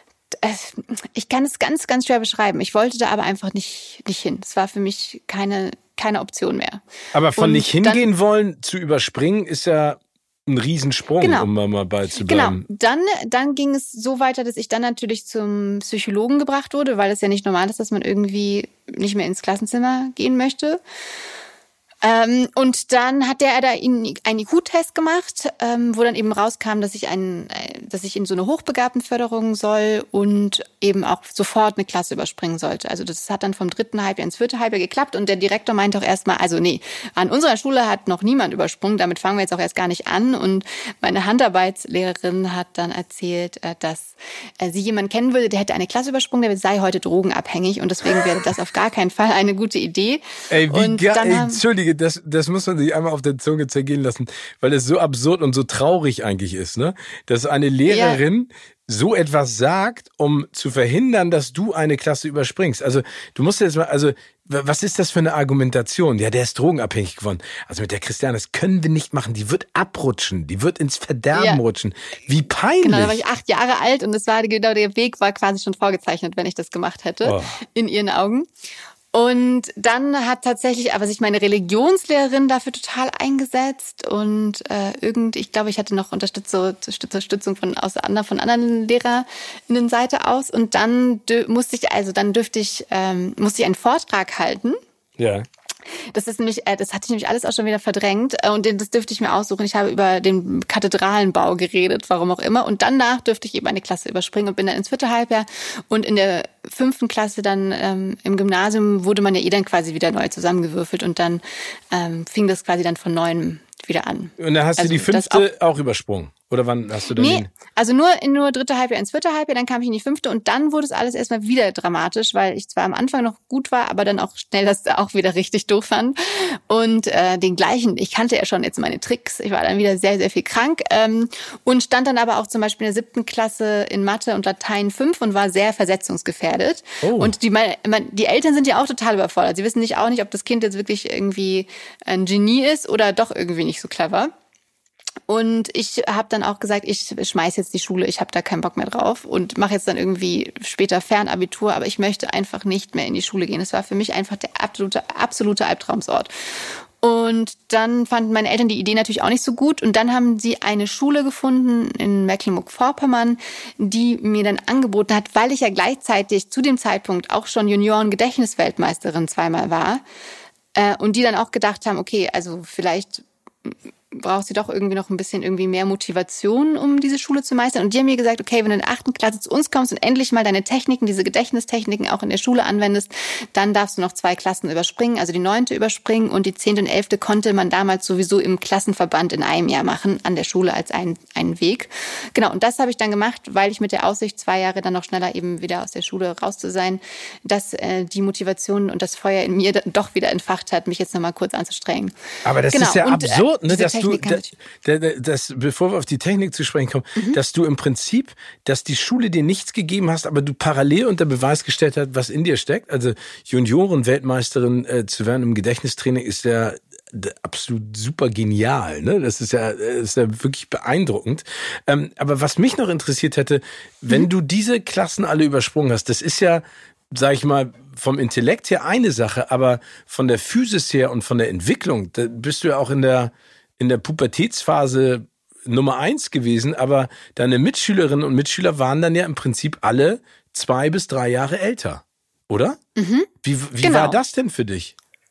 Ich kann es ganz, ganz schwer beschreiben. Ich wollte da aber einfach nicht, nicht hin. Es war für mich keine, keine Option mehr. Aber von und nicht hingehen dann, wollen zu überspringen ist ja ein Riesensprung, genau, um mal beizubleiben. Genau. Dann, dann ging es so weiter, dass ich dann natürlich zum Psychologen gebracht wurde, weil es ja nicht normal ist, dass man irgendwie nicht mehr ins Klassenzimmer gehen möchte. Ähm, und dann hat der da einen I Q-Test gemacht, ähm, wo dann eben rauskam, dass ich einen, äh, dass ich in so eine Hochbegabtenförderung soll und eben auch sofort eine Klasse überspringen sollte. Also das hat dann vom dritten Halbjahr ins vierte Halbjahr geklappt und der Direktor meinte auch erstmal, also nee, an unserer Schule hat noch niemand übersprungen, damit fangen wir jetzt auch erst gar nicht an. Und meine Handarbeitslehrerin hat dann erzählt, äh, dass äh, sie jemanden kennen würde, der hätte eine Klasse übersprungen, der sei heute drogenabhängig und deswegen wäre das auf gar keinen Fall eine gute Idee. Ey, wie und geil, dann ey, haben, Entschuldige, das, das muss man sich einmal auf der Zunge zergehen lassen, weil es so absurd und so traurig eigentlich ist, ne? Dass eine Lehrerin ja. so etwas sagt, um zu verhindern, dass du eine Klasse überspringst. Also du musst jetzt mal, also was ist das für eine Argumentation? Ja, der ist drogenabhängig geworden. Also mit der Christiane, das können wir nicht machen. Die wird abrutschen, die wird ins Verderben ja. rutschen. Wie peinlich. Genau, da war ich acht Jahre alt und das war genau der Weg war quasi schon vorgezeichnet, wenn ich das gemacht hätte, oh. in ihren Augen. Und dann hat tatsächlich aber sich meine Religionslehrerin dafür total eingesetzt und äh, irgend, ich glaube, ich hatte noch Unterstützung, Unterstützung von aus von anderen LehrerInnen-Seite aus und dann dü- musste ich also dann dürfte ich ähm, musste ich einen Vortrag halten. Ja. Das ist nämlich, das hatte ich nämlich alles auch schon wieder verdrängt und das dürfte ich mir aussuchen. Ich habe über den Kathedralenbau geredet, warum auch immer. Und danach dürfte ich eben eine Klasse überspringen und bin dann ins vierte Halbjahr. Und in der fünften Klasse dann ähm, im Gymnasium wurde man ja eh dann quasi wieder neu zusammengewürfelt und dann ähm, fing das quasi dann von neuem wieder an. Und dann hast also, du die fünfte auch, auch übersprungen? Oder wann hast du dann Nee, den? also nur in nur dritte Halbjahr ins vierte Halbjahr, dann kam ich in die fünfte und dann wurde es alles erstmal wieder dramatisch, weil ich zwar am Anfang noch gut war, aber dann auch schnell das auch wieder richtig doof fand. Und äh, den gleichen, ich kannte ja schon jetzt meine Tricks, ich war dann wieder sehr, sehr viel krank ähm, und stand dann aber auch zum Beispiel in der siebten Klasse in Mathe und Latein fünf und war sehr versetzungsgefährdet. Oh. Und die, mein, die Eltern sind ja auch total überfordert. Sie wissen nicht auch nicht, ob das Kind jetzt wirklich irgendwie ein Genie ist oder doch irgendwie nicht so clever. Und ich habe dann auch gesagt, ich schmeiß jetzt die Schule, ich habe da keinen Bock mehr drauf und mache jetzt dann irgendwie später Fernabitur, aber ich möchte einfach nicht mehr in die Schule gehen. Das war für mich einfach der absolute, absolute Albtraumsort. Und dann fanden meine Eltern die Idee natürlich auch nicht so gut und dann haben sie eine Schule gefunden in Mecklenburg-Vorpommern, die mir dann angeboten hat, weil ich ja gleichzeitig zu dem Zeitpunkt auch schon Junioren-Gedächtnisweltmeisterin zweimal war äh, und die dann auch gedacht haben, okay, also vielleicht braucht sie doch irgendwie noch ein bisschen irgendwie mehr Motivation, um diese Schule zu meistern. Und die haben mir gesagt, okay, wenn du in der achten Klasse zu uns kommst und endlich mal deine Techniken, diese Gedächtnistechniken auch in der Schule anwendest, dann darfst du noch zwei Klassen überspringen, also die neunte überspringen und die zehnte und elfte konnte man damals sowieso im Klassenverband in einem Jahr machen, an der Schule als einen, einen Weg. Genau, und das habe ich dann gemacht, weil ich mit der Aussicht, zwei Jahre dann noch schneller eben wieder aus der Schule raus zu sein, dass äh, die Motivation und das Feuer in mir doch wieder entfacht hat, mich jetzt nochmal kurz anzustrengen. Aber das genau. ist ja und, absurd, ne, dass du, das, das, das, bevor wir auf die Technik zu sprechen kommen, mhm. dass du im Prinzip, dass die Schule dir nichts gegeben hast, aber du parallel unter Beweis gestellt hast, was in dir steckt. Also Junioren-Weltmeisterin äh, zu werden im Gedächtnistraining ist ja absolut super genial, ne? Das ist ja, das ist ja wirklich beeindruckend. Ähm, aber was mich noch interessiert hätte, wenn mhm. du diese Klassen alle übersprungen hast, das ist ja, sag ich mal, vom Intellekt her eine Sache, aber von der Physis her und von der Entwicklung, da bist du ja auch in der in der Pubertätsphase Nummer eins gewesen, aber deine Mitschülerinnen und Mitschüler waren dann ja im Prinzip alle zwei bis drei Jahre älter, oder? Mhm. Wie, wie genau. war das denn für dich?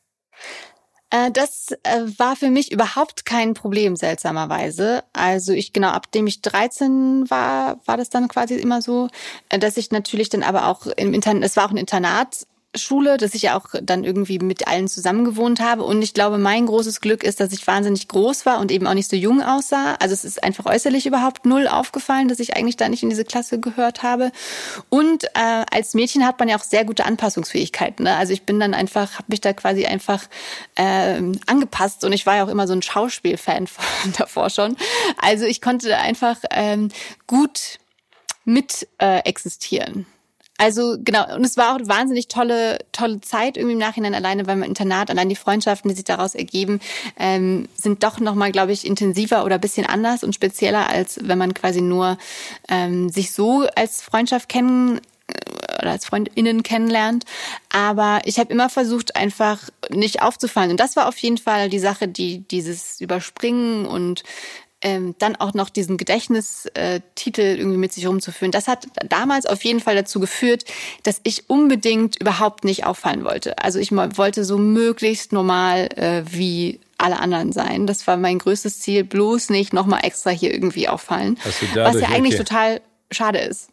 Das war für mich überhaupt kein Problem, seltsamerweise. Also ich, genau, ab dem ich dreizehn war, war das dann quasi immer so, dass ich natürlich dann aber auch im Internat, es war auch ein Internat, Schule, dass ich ja auch dann irgendwie mit allen zusammen gewohnt habe. Und ich glaube, mein großes Glück ist, dass ich wahnsinnig groß war und eben auch nicht so jung aussah. Also es ist einfach äußerlich überhaupt null aufgefallen, dass ich eigentlich da nicht in diese Klasse gehört habe. Und äh, als Mädchen hat man ja auch sehr gute Anpassungsfähigkeiten. Ne? Also ich bin dann einfach, habe mich da quasi einfach äh, angepasst und ich war ja auch immer so ein Schauspielfan davor schon. Also ich konnte da einfach ähm, gut mit äh, existieren. Also genau, und es war auch eine wahnsinnig tolle tolle Zeit irgendwie im Nachhinein, alleine beim Internat, allein die Freundschaften, die sich daraus ergeben, ähm, sind doch nochmal, glaube ich, intensiver oder ein bisschen anders und spezieller, als wenn man quasi nur ähm, sich so als Freundschaft kennen oder als FreundInnen kennenlernt. Aber ich habe immer versucht, einfach nicht aufzufallen. Und das war auf jeden Fall die Sache, die dieses Überspringen und ähm, dann auch noch diesen Gedächtnistitel irgendwie mit sich rumzuführen, das hat damals auf jeden Fall dazu geführt, dass ich unbedingt überhaupt nicht auffallen wollte. Also ich wollte so möglichst normal äh, wie alle anderen sein. Das war mein größtes Ziel, bloß nicht nochmal extra hier irgendwie auffallen. Hast du dadurch, was ja eigentlich okay. total schade ist.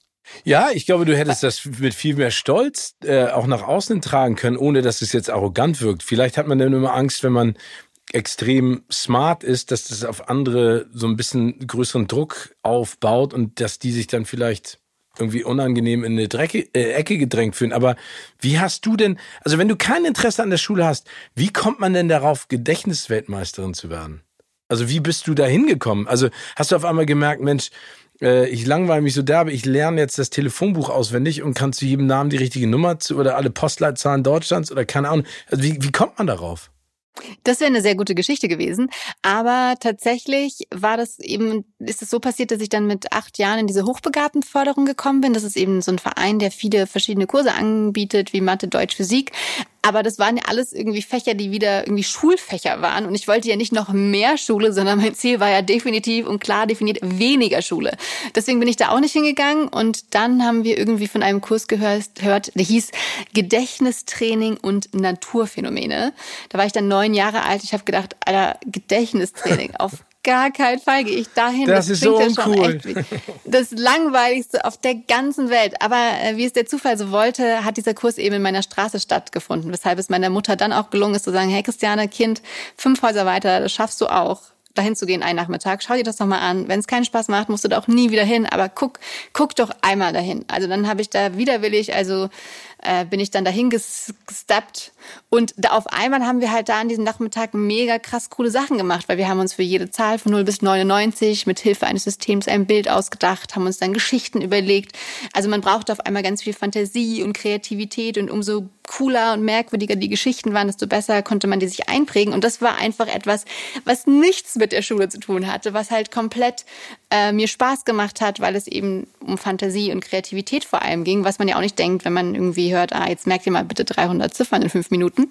Ja, ich glaube, du hättest das mit viel mehr Stolz äh, auch nach außen tragen können, ohne dass es jetzt arrogant wirkt. Vielleicht hat man dann immer Angst, wenn man extrem smart ist, dass das auf andere so ein bisschen größeren Druck aufbaut und dass die sich dann vielleicht irgendwie unangenehm in eine Drecke, äh, Ecke gedrängt fühlen. Aber wie hast du denn, also wenn du kein Interesse an der Schule hast, wie kommt man denn darauf, Gedächtnisweltmeisterin zu werden? Also wie bist du da hingekommen? Also hast du auf einmal gemerkt, Mensch, ich langweile mich so derbe, ich lerne jetzt das Telefonbuch auswendig und kann zu jedem Namen die richtige Nummer zu oder alle Postleitzahlen Deutschlands oder keine Ahnung. Also wie, wie kommt man darauf? Das wäre eine sehr gute Geschichte gewesen. Aber tatsächlich war das eben, ist es so passiert, dass ich dann mit acht Jahren in diese Hochbegabtenförderung gekommen bin. Das ist eben so ein Verein, der viele verschiedene Kurse anbietet, wie Mathe, Deutsch, Physik. Aber das waren ja alles irgendwie Fächer, die wieder irgendwie Schulfächer waren. Und ich wollte ja nicht noch mehr Schule, sondern mein Ziel war ja definitiv und klar definiert weniger Schule. Deswegen bin ich da auch nicht hingegangen. Und dann haben wir irgendwie von einem Kurs gehört, der hieß Gedächtnistraining und Naturphänomene. Da war ich dann neun Jahre alt. Ich habe gedacht, Alter, Gedächtnistraining auf gar keinen Fall gehe ich dahin. Das, das ist so uncool. Das Langweiligste auf der ganzen Welt. Aber äh, wie es der Zufall so wollte, hat dieser Kurs eben in meiner Straße stattgefunden. Weshalb es meiner Mutter dann auch gelungen ist zu sagen, hey Christiane, Kind, fünf Häuser weiter, das schaffst du auch, dahin zu gehen einen Nachmittag. Schau dir das doch mal an. Wenn es keinen Spaß macht, musst du da auch nie wieder hin. Aber guck, guck doch einmal dahin. Also dann habe ich da widerwillig, also äh, bin ich dann dahin gesteppt. Und da auf einmal haben wir halt da an diesem Nachmittag mega krass coole Sachen gemacht, weil wir haben uns für jede Zahl von null bis neunundneunzig mit Hilfe eines Systems ein Bild ausgedacht, haben uns dann Geschichten überlegt. Also man brauchte auf einmal ganz viel Fantasie und Kreativität und umso cooler und merkwürdiger die Geschichten waren, desto besser konnte man die sich einprägen. Und das war einfach etwas, was nichts mit der Schule zu tun hatte, was halt komplett äh, mir Spaß gemacht hat, weil es eben um Fantasie und Kreativität vor allem ging, was man ja auch nicht denkt, wenn man irgendwie hört, ah, jetzt merkt ihr mal bitte dreihundert Ziffern in fünf Minuten.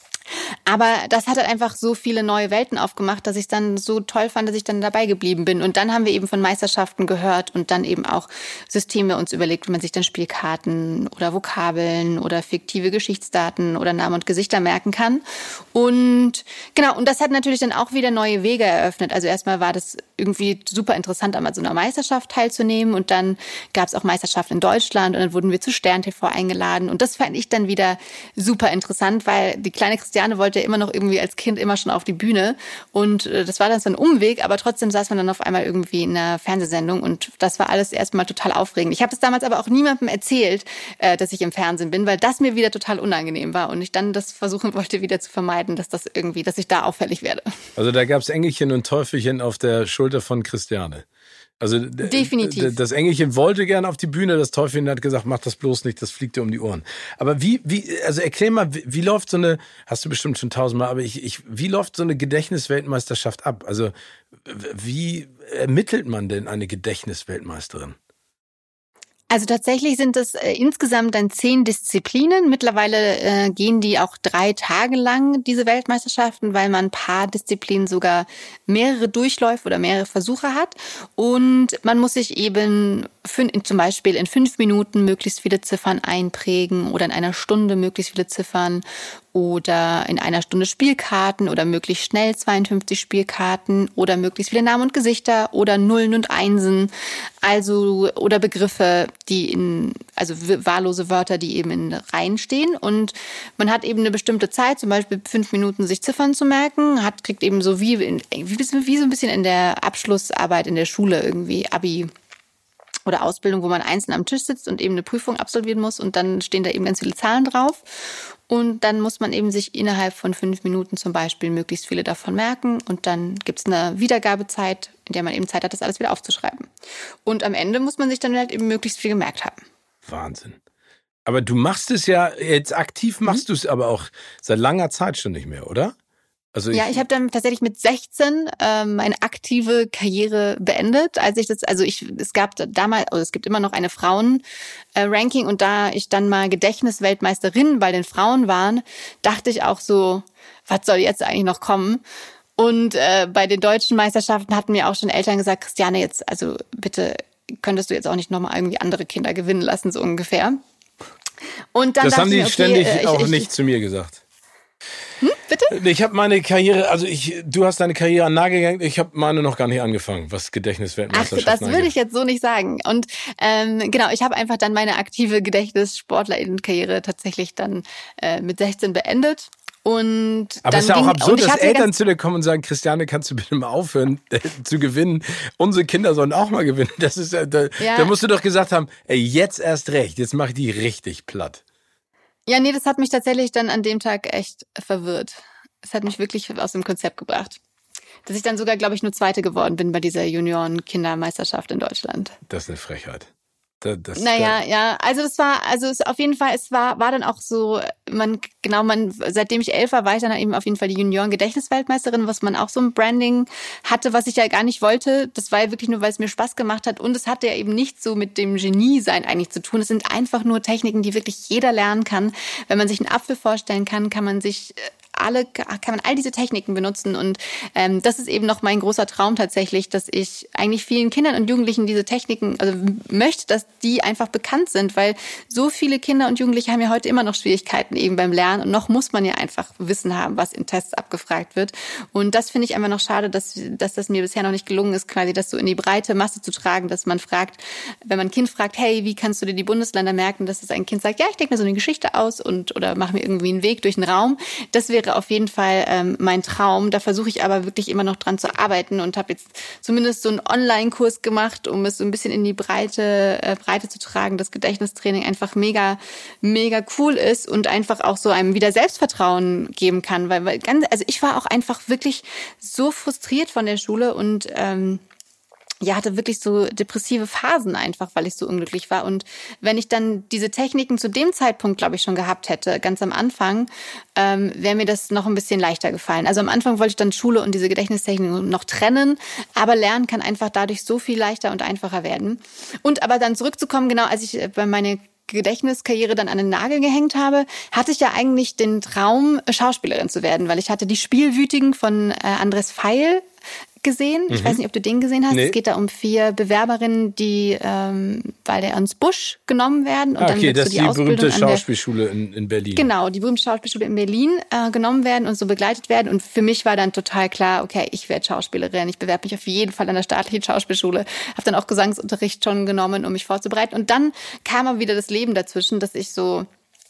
Aber das hat halt einfach so viele neue Welten aufgemacht, dass ich es dann so toll fand, dass ich dann dabei geblieben bin. Und dann haben wir eben von Meisterschaften gehört und dann eben auch Systeme uns überlegt, wie man sich dann Spielkarten oder Vokabeln oder fiktive Geschichtsdaten oder Namen und Gesichter merken kann. Und genau, und das hat natürlich dann auch wieder neue Wege eröffnet. Also erstmal war das irgendwie super interessant, an so einer Meisterschaft teilzunehmen. Und dann gab es auch Meisterschaften in Deutschland und dann wurden wir zu Stern T V eingeladen. Und das fand ich dann wieder super interessant, weil die kleine Christiane wollte ja immer noch irgendwie als Kind immer schon auf die Bühne. Und äh, das war dann so ein Umweg, aber trotzdem saß man dann auf einmal irgendwie in einer Fernsehsendung und das war alles erstmal total aufregend. Ich habe es damals aber auch niemandem erzählt, äh, dass ich im Fernsehen bin, weil das mir wieder total unangenehm war und ich dann das versuchen wollte, wieder zu vermeiden, dass das irgendwie, dass ich da auffällig werde. Also da gab es Engelchen und Teufelchen auf der Schulter von Christiane. Also definitiv. Das Engelchen wollte gerne auf die Bühne, das Teufelchen hat gesagt, mach das bloß nicht, das fliegt dir um die Ohren. Aber wie, wie, also erklär mal, wie, wie läuft so eine, hast du bestimmt schon tausendmal, aber ich, ich, wie läuft so eine Gedächtnisweltmeisterschaft ab? Also wie ermittelt man denn eine Gedächtnisweltmeisterin? Also tatsächlich sind es äh, insgesamt dann zehn Disziplinen. Mittlerweile äh, gehen die auch drei Tage lang, diese Weltmeisterschaften, weil man ein paar Disziplinen sogar mehrere Durchläufe oder mehrere Versuche hat. Und man muss sich eben fün- zum Beispiel in fünf Minuten möglichst viele Ziffern einprägen oder in einer Stunde möglichst viele Ziffern oder in einer Stunde Spielkarten oder möglichst schnell zweiundfünfzig Spielkarten oder möglichst viele Namen und Gesichter oder Nullen und Einsen, also oder Begriffe, die in, also wahllose Wörter, die eben in Reihen stehen. Und man hat eben eine bestimmte Zeit, zum Beispiel fünf Minuten sich Ziffern zu merken, hat, kriegt eben so wie, in, wie, wie so ein bisschen in der Abschlussarbeit in der Schule irgendwie, Abi oder Ausbildung, wo man einzeln am Tisch sitzt und eben eine Prüfung absolvieren muss und dann stehen da eben ganz viele Zahlen drauf. Und dann muss man eben sich innerhalb von fünf Minuten zum Beispiel möglichst viele davon merken. Und dann gibt es eine Wiedergabezeit, in der man eben Zeit hat, das alles wieder aufzuschreiben. Und am Ende muss man sich dann halt eben möglichst viel gemerkt haben. Wahnsinn. Aber du machst es ja, jetzt aktiv machst mhm. du es aber auch seit langer Zeit schon nicht mehr, oder? Also ja, ich, ich habe dann tatsächlich mit sechzehn ähm, meine aktive Karriere beendet, als ich das, also ich, es gab damals, also es gibt immer noch eine Frauen-Ranking und da ich dann mal Gedächtnisweltmeisterin bei den Frauen waren, dachte ich auch so, was soll jetzt eigentlich noch kommen? Und äh, bei den deutschen Meisterschaften hatten mir auch schon Eltern gesagt, Christiane, jetzt, also bitte könntest du jetzt auch nicht nochmal irgendwie andere Kinder gewinnen lassen, so ungefähr. Und dann das haben die mir, okay, ständig äh, ich, auch ich, nicht zu mir gesagt. Hm, bitte? Ich habe meine Karriere, also ich, du hast deine Karriere an den Nagel gehängt, ich habe meine noch gar nicht angefangen, was Ach, Gedächtnisweltmeisterschaften das würde ich jetzt so nicht sagen. Und ähm, genau, ich habe einfach dann meine aktive Gedächtnissportlerinnenkarriere tatsächlich dann äh, mit sechzehn beendet. Und aber dann es ist ja auch ging, absurd, dass Eltern ganz, zu dir kommen und sagen, Christiane, kannst du bitte mal aufhören äh, zu gewinnen? Unsere Kinder sollen auch mal gewinnen. Das ist ja, da, ja. da musst du doch gesagt haben, ey, jetzt erst recht, jetzt mach ich die richtig platt. Ja, nee, das hat mich tatsächlich dann an dem Tag echt verwirrt. Es hat mich wirklich aus dem Konzept gebracht. Dass ich dann sogar, glaube ich, nur Zweite geworden bin bei dieser Junioren-Kindermeisterschaft in Deutschland. Das ist eine Frechheit. Das, das, naja, das. ja, also es war, also es auf jeden Fall, es war, war dann auch so, man, genau, man, seitdem ich elf war, war ich dann eben auf jeden Fall die Junioren-Gedächtnisweltmeisterin, was man auch so ein Branding hatte, was ich ja gar nicht wollte. Das war ja wirklich nur, weil es mir Spaß gemacht hat und es hatte ja eben nichts so mit dem Genie-Sein eigentlich zu tun. Es sind einfach nur Techniken, die wirklich jeder lernen kann. Wenn man sich einen Apfel vorstellen kann, kann man sich alle, kann man all diese Techniken benutzen und ähm, das ist eben noch mein großer Traum tatsächlich, dass ich eigentlich vielen Kindern und Jugendlichen diese Techniken, also möchte, dass die einfach bekannt sind, weil so viele Kinder und Jugendliche haben ja heute immer noch Schwierigkeiten eben beim Lernen und noch muss man ja einfach Wissen haben, was in Tests abgefragt wird und das finde ich einfach noch schade, dass, dass das mir bisher noch nicht gelungen ist, quasi das so in die breite Masse zu tragen, dass man fragt, wenn man ein Kind fragt, hey, wie kannst du dir die Bundesländer merken, dass das ein Kind sagt, ja, ich denke mir so eine Geschichte aus und oder mache mir irgendwie einen Weg durch den Raum, das wäre auf jeden Fall ähm, mein Traum. Da versuche ich aber wirklich immer noch dran zu arbeiten und habe jetzt zumindest so einen Online-Kurs gemacht, um es so ein bisschen in die Breite, äh, Breite zu tragen, dass Gedächtnistraining einfach mega, mega cool ist und einfach auch so einem wieder Selbstvertrauen geben kann. Weil, weil ganz, also ich war auch einfach wirklich so frustriert von der Schule und ähm, ja, hatte wirklich so depressive Phasen einfach, weil ich so unglücklich war. Und wenn ich dann diese Techniken zu dem Zeitpunkt, glaube ich, schon gehabt hätte, ganz am Anfang, ähm, wäre mir das noch ein bisschen leichter gefallen. Also am Anfang wollte ich dann Schule und diese Gedächtnistechniken noch trennen, aber Lernen kann einfach dadurch so viel leichter und einfacher werden. Und aber dann zurückzukommen, genau, als ich bei meine Gedächtniskarriere dann an den Nagel gehängt habe, hatte ich ja eigentlich den Traum, Schauspielerin zu werden, weil ich hatte die Spielwütigen von äh, Andres Feil gesehen. Ich mhm. weiß nicht, ob du den gesehen hast. Nee. Es geht da um vier Bewerberinnen, die ähm, bei der Ernst Busch genommen werden. Und ah, dann okay, das so die ist die Ausbildung berühmte Schauspielschule in, in Berlin. Genau, die berühmte Schauspielschule in Berlin äh, genommen werden und so begleitet werden. Und für mich war dann total klar, okay, ich werde Schauspielerin. Ich bewerbe mich auf jeden Fall an der staatlichen Schauspielschule. Habe dann auch Gesangsunterricht schon genommen, um mich vorzubereiten. Und dann kam aber wieder das Leben dazwischen, dass ich so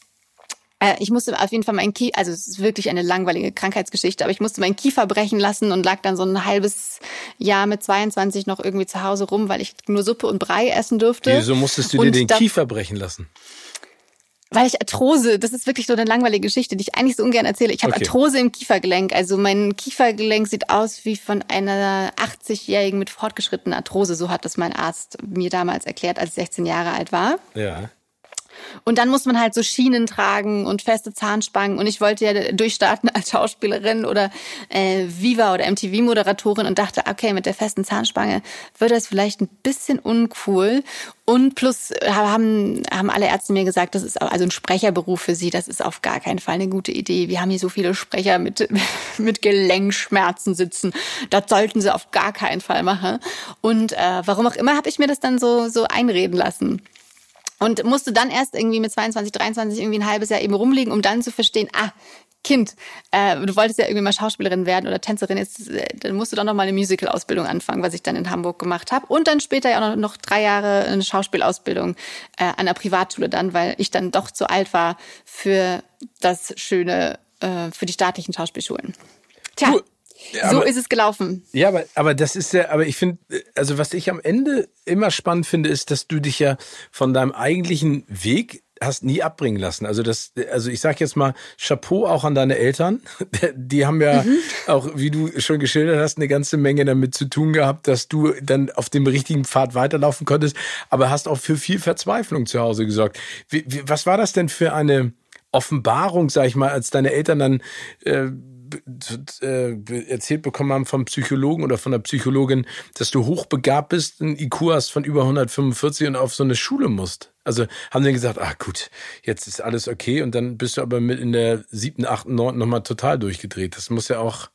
Ich musste auf jeden Fall meinen Kiefer, also es ist wirklich eine langweilige Krankheitsgeschichte, aber ich musste meinen Kiefer brechen lassen und lag dann so ein halbes Jahr mit zweiundzwanzig noch irgendwie zu Hause rum, weil ich nur Suppe und Brei essen durfte. Wieso musstest du dir und den da, Kiefer brechen lassen? Weil ich Arthrose, das ist wirklich so eine langweilige Geschichte, die ich eigentlich so ungern erzähle. Ich habe okay. Arthrose im Kiefergelenk, also mein Kiefergelenk sieht aus wie von einer achtzigjährigen mit fortgeschrittener Arthrose, so hat das mein Arzt mir damals erklärt, als ich sechzehn Jahre alt war. Ja. Und dann muss man halt so Schienen tragen und feste Zahnspangen. Und ich wollte ja durchstarten als Schauspielerin oder äh, Viva oder M T V-Moderatorin und dachte, okay, mit der festen Zahnspange wird das vielleicht ein bisschen uncool. Und plus haben, haben alle Ärzte mir gesagt, das ist also ein Sprecherberuf für sie, das ist auf gar keinen Fall eine gute Idee. Wir haben hier so viele Sprecher mit, mit Gelenkschmerzen sitzen. Das sollten sie auf gar keinen Fall machen. Und äh, warum auch immer habe ich mir das dann so, so einreden lassen. Und musste dann erst irgendwie mit zweiundzwanzig, dreiundzwanzig irgendwie ein halbes Jahr eben rumliegen, um dann zu verstehen, ah, Kind, äh, du wolltest ja irgendwie mal Schauspielerin werden oder Tänzerin, jetzt äh, dann musst du doch noch mal eine Musical-Ausbildung anfangen, was ich dann in Hamburg gemacht habe. Und dann später ja auch noch, noch drei Jahre eine Schauspielausbildung äh, an der Privatschule dann, weil ich dann doch zu alt war für das Schöne, äh, für die staatlichen Schauspielschulen. Tja. Du Ja, so aber, ist es gelaufen. Ja, aber, aber das ist ja, aber ich finde, also was ich am Ende immer spannend finde, ist, dass du dich ja von deinem eigentlichen Weg hast nie abbringen lassen. Also das, also ich sag jetzt mal Chapeau auch an deine Eltern. Die haben ja mhm. auch, wie du schon geschildert hast, eine ganze Menge damit zu tun gehabt, dass du dann auf dem richtigen Pfad weiterlaufen konntest, aber hast auch für viel Verzweiflung zu Hause gesorgt. Wie, wie, was war das denn für eine Offenbarung, sag ich mal, als deine Eltern dann äh, erzählt bekommen haben vom Psychologen oder von der Psychologin, dass du hochbegabt bist, ein I Q hast von über hundertfünfundvierzig und auf so eine Schule musst. Also haben sie gesagt, ach gut, jetzt ist alles okay und dann bist du aber mit in der siebten, achten, neunten nochmal total durchgedreht. Das muss ja auch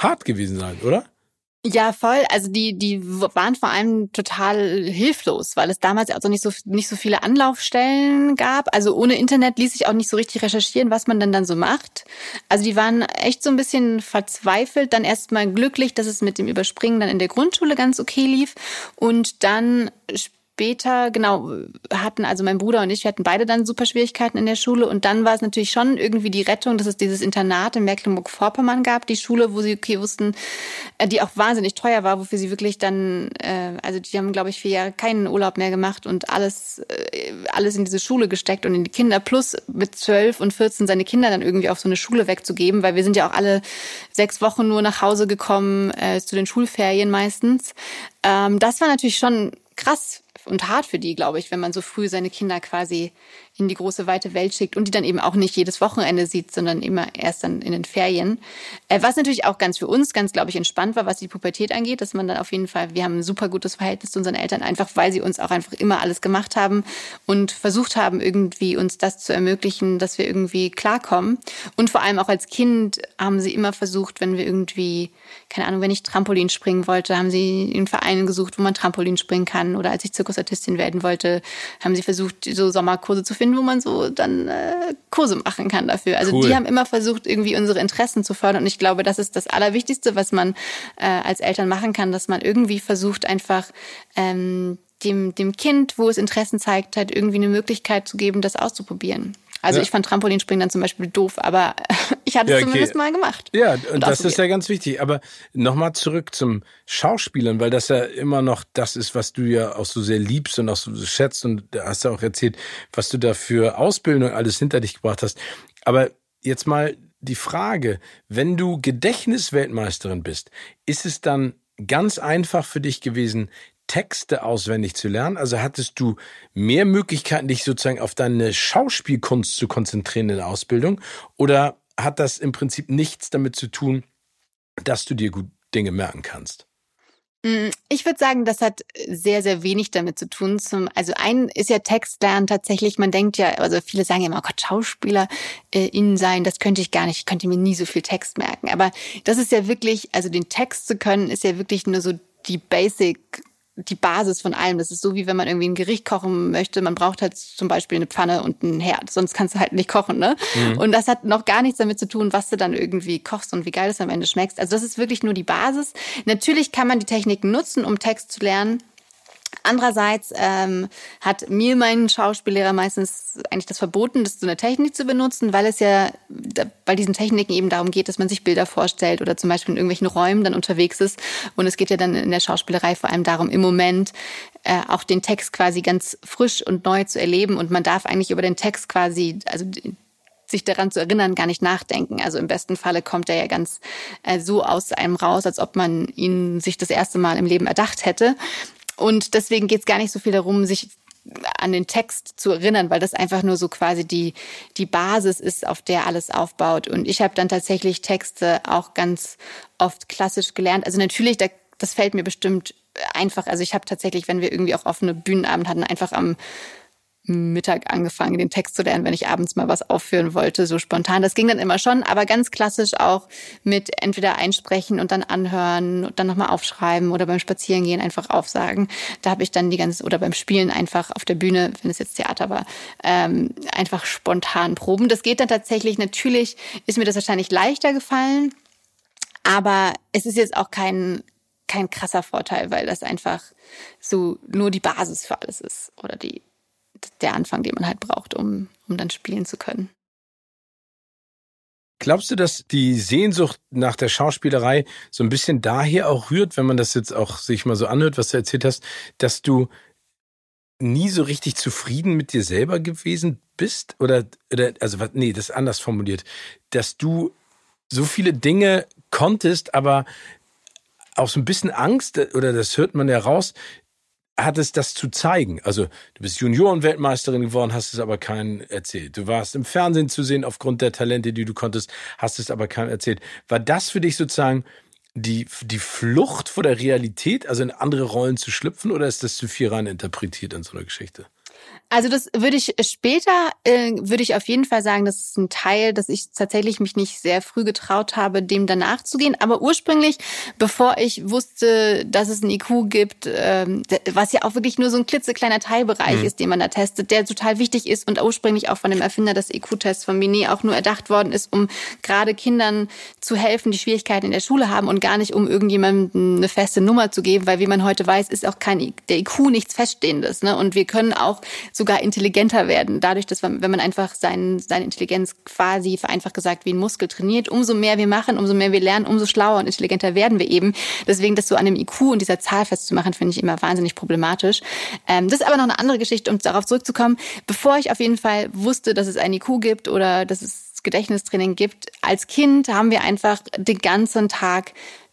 hart gewesen sein, oder? Ja, voll. Also die die waren vor allem total hilflos, weil es damals also nicht so nicht so viele Anlaufstellen gab. Also ohne Internet ließ sich auch nicht so richtig recherchieren, was man denn dann so macht. Also die waren echt so ein bisschen verzweifelt, dann erst mal glücklich, dass es mit dem Überspringen dann in der Grundschule ganz okay lief und dann später, genau, hatten also mein Bruder und ich, wir hatten beide dann super Schwierigkeiten in der Schule und dann war es natürlich schon irgendwie die Rettung, dass es dieses Internat in Mecklenburg-Vorpommern gab, die Schule, wo sie okay wussten, die auch wahnsinnig teuer war, wofür sie wirklich dann, äh, also die haben, glaube ich, vier Jahre keinen Urlaub mehr gemacht und alles, äh, alles in diese Schule gesteckt und in die Kinder, plus mit zwölf und vierzehn seine Kinder dann irgendwie auf so eine Schule wegzugeben, weil wir sind ja auch alle sechs Wochen nur nach Hause gekommen, äh, zu den Schulferien meistens. Ähm, das war natürlich schon krass und hart für die, glaube ich, wenn man so früh seine Kinder quasi in die große, weite Welt schickt und die dann eben auch nicht jedes Wochenende sieht, sondern immer erst dann in den Ferien. Äh, was natürlich auch ganz für uns ganz, glaube ich, entspannt war, was die Pubertät angeht, dass man dann auf jeden Fall, wir haben ein super gutes Verhältnis zu unseren Eltern, einfach weil sie uns auch einfach immer alles gemacht haben und versucht haben, irgendwie uns das zu ermöglichen, dass wir irgendwie klarkommen. Und vor allem auch als Kind haben sie immer versucht, wenn wir irgendwie, keine Ahnung, wenn ich Trampolin springen wollte, haben sie in Vereinen gesucht, wo man Trampolin springen kann. Oder als ich Zirkusartistin werden wollte, haben sie versucht, so Sommerkurse zu finden, wo man so dann äh, Kurse machen kann dafür. Also cool. Die haben immer versucht, irgendwie unsere Interessen zu fördern. Und ich glaube, das ist das Allerwichtigste, was man äh, als Eltern machen kann, dass man irgendwie versucht, einfach ähm, dem, dem Kind, wo es Interessen zeigt, halt irgendwie eine Möglichkeit zu geben, das auszuprobieren. Also ja. Ich fand Trampolinspringen dann zum Beispiel doof, aber ich hatte es ja, okay. zumindest mal gemacht. Ja, und, und das ist ja ganz wichtig. Aber nochmal zurück zum Schauspielern, weil das ja immer noch das ist, was du ja auch so sehr liebst und auch so schätzt und da hast du auch erzählt, was du da für Ausbildung alles hinter dich gebracht hast. Aber jetzt mal die Frage, wenn du Gedächtnisweltmeisterin bist, ist es dann ganz einfach für dich gewesen, Texte auswendig zu lernen? Also hattest du mehr Möglichkeiten, dich sozusagen auf deine Schauspielkunst zu konzentrieren in der Ausbildung? Oder hat das im Prinzip nichts damit zu tun, dass du dir gut Dinge merken kannst? Ich würde sagen, das hat sehr, sehr wenig damit zu tun. Zum, also ein ist ja Textlernen tatsächlich, man denkt ja, also viele sagen ja immer, oh Gott, Schauspieler äh, innen sein, das könnte ich gar nicht, ich könnte mir nie so viel Text merken. Aber das ist ja wirklich, also den Text zu können, ist ja wirklich nur so die Basic, die Basis von allem. Das ist so, wie wenn man irgendwie ein Gericht kochen möchte. Man braucht halt zum Beispiel eine Pfanne und einen Herd, sonst kannst du halt nicht kochen, ne? Mhm. Und das hat noch gar nichts damit zu tun, was du dann irgendwie kochst und wie geil es am Ende schmeckst. Also das ist wirklich nur die Basis. Natürlich kann man die Techniken nutzen, um Text zu lernen. Andererseits ähm, hat mir mein Schauspiellehrer meistens eigentlich das verboten, das so eine Technik zu benutzen, weil es ja bei diesen Techniken eben darum geht, dass man sich Bilder vorstellt oder zum Beispiel in irgendwelchen Räumen dann unterwegs ist. Und es geht ja dann in der Schauspielerei vor allem darum, im Moment äh, auch den Text quasi ganz frisch und neu zu erleben. Und man darf eigentlich über den Text quasi, also sich daran zu erinnern, gar nicht nachdenken. Also im besten Falle kommt er ja ganz äh, so aus einem raus, als ob man ihn sich das erste Mal im Leben erdacht hätte. Und deswegen geht es gar nicht so viel darum, sich an den Text zu erinnern, weil das einfach nur so quasi die die Basis ist, auf der alles aufbaut. Und ich habe dann tatsächlich Texte auch ganz oft klassisch gelernt. Also natürlich, da, das fällt mir bestimmt einfach. Also ich habe tatsächlich, wenn wir irgendwie auch offene Bühnenabend hatten, einfach am Mittag angefangen, den Text zu lernen, wenn ich abends mal was aufführen wollte, so spontan. Das ging dann immer schon, aber ganz klassisch auch mit entweder einsprechen und dann anhören und dann nochmal aufschreiben oder beim Spazierengehen einfach aufsagen. Da habe ich dann die ganze, oder beim Spielen einfach auf der Bühne, wenn es jetzt Theater war, ähm, einfach spontan proben. Das geht dann tatsächlich, natürlich ist mir das wahrscheinlich leichter gefallen, aber es ist jetzt auch kein kein krasser Vorteil, weil das einfach so nur die Basis für alles ist oder die der Anfang, den man halt braucht, um, um dann spielen zu können. Glaubst du, dass die Sehnsucht nach der Schauspielerei so ein bisschen daher auch rührt, wenn man das jetzt auch sich mal so anhört, was du erzählt hast, dass du nie so richtig zufrieden mit dir selber gewesen bist? Oder, oder also nee, das ist anders formuliert, dass du so viele Dinge konntest, aber auch so ein bisschen Angst, oder das hört man ja raus, hat es das zu zeigen. Also du bist Junioren-Weltmeisterin geworden, hast es aber keinen erzählt. Du warst im Fernsehen zu sehen aufgrund der Talente, die du konntest, hast es aber keinem erzählt. War das für dich sozusagen die, die Flucht vor der Realität, also in andere Rollen zu schlüpfen, oder ist das zu viel rein interpretiert in so einer Geschichte? Also das würde ich später, äh, würde ich auf jeden Fall sagen, das ist ein Teil, dass ich tatsächlich mich nicht sehr früh getraut habe, dem danach zu gehen. Aber ursprünglich, bevor ich wusste, dass es ein I Q gibt, ähm, was ja auch wirklich nur so ein klitzekleiner Teilbereich mhm. ist, den man da testet, der total wichtig ist und ursprünglich auch von dem Erfinder des I Q-Tests von Binet auch nur erdacht worden ist, um gerade Kindern zu helfen, die Schwierigkeiten in der Schule haben und gar nicht, um irgendjemandem eine feste Nummer zu geben, weil wie man heute weiß, ist auch kein der I Q nichts Feststehendes, ne? Und wir können auch so sogar intelligenter werden, dadurch, dass man, wenn man einfach sein, seine Intelligenz quasi vereinfacht gesagt wie ein Muskel trainiert, umso mehr wir machen, umso mehr wir lernen, umso schlauer und intelligenter werden wir eben. Deswegen das so an dem I Q und dieser Zahl festzumachen, finde ich immer wahnsinnig problematisch. Ähm, das ist aber noch eine andere Geschichte, um darauf zurückzukommen. Bevor ich auf jeden Fall wusste, dass es ein I Q gibt oder dass es Gedächtnistraining gibt, als Kind haben wir einfach den ganzen Tag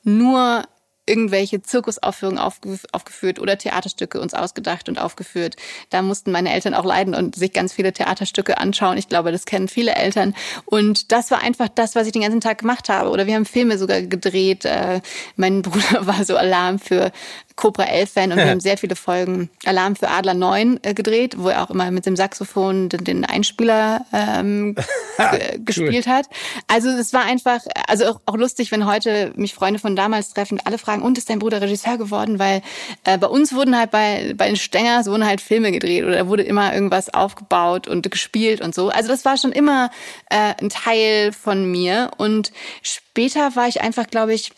nur irgendwelche Zirkusaufführungen aufgeführt oder Theaterstücke uns ausgedacht und aufgeführt. Da mussten meine Eltern auch leiden und sich ganz viele Theaterstücke anschauen. Ich glaube, das kennen viele Eltern. Und das war einfach das, was ich den ganzen Tag gemacht habe. Oder wir haben Filme sogar gedreht. Mein Bruder war so Alarm für Cobra elf-Fan und wir haben sehr viele Folgen Alarm für Adler neun äh, gedreht, wo er auch immer mit dem Saxophon den, den Einspieler ähm, g- gespielt cool. hat. Also es war einfach, also auch, auch lustig, wenn heute mich Freunde von damals treffen und alle fragen, und ist dein Bruder Regisseur geworden? Weil äh, bei uns wurden halt bei, bei den Stengers wurden halt Filme gedreht oder da wurde immer irgendwas aufgebaut und gespielt und so. Also das war schon immer äh, ein Teil von mir und später war ich einfach, glaube ich,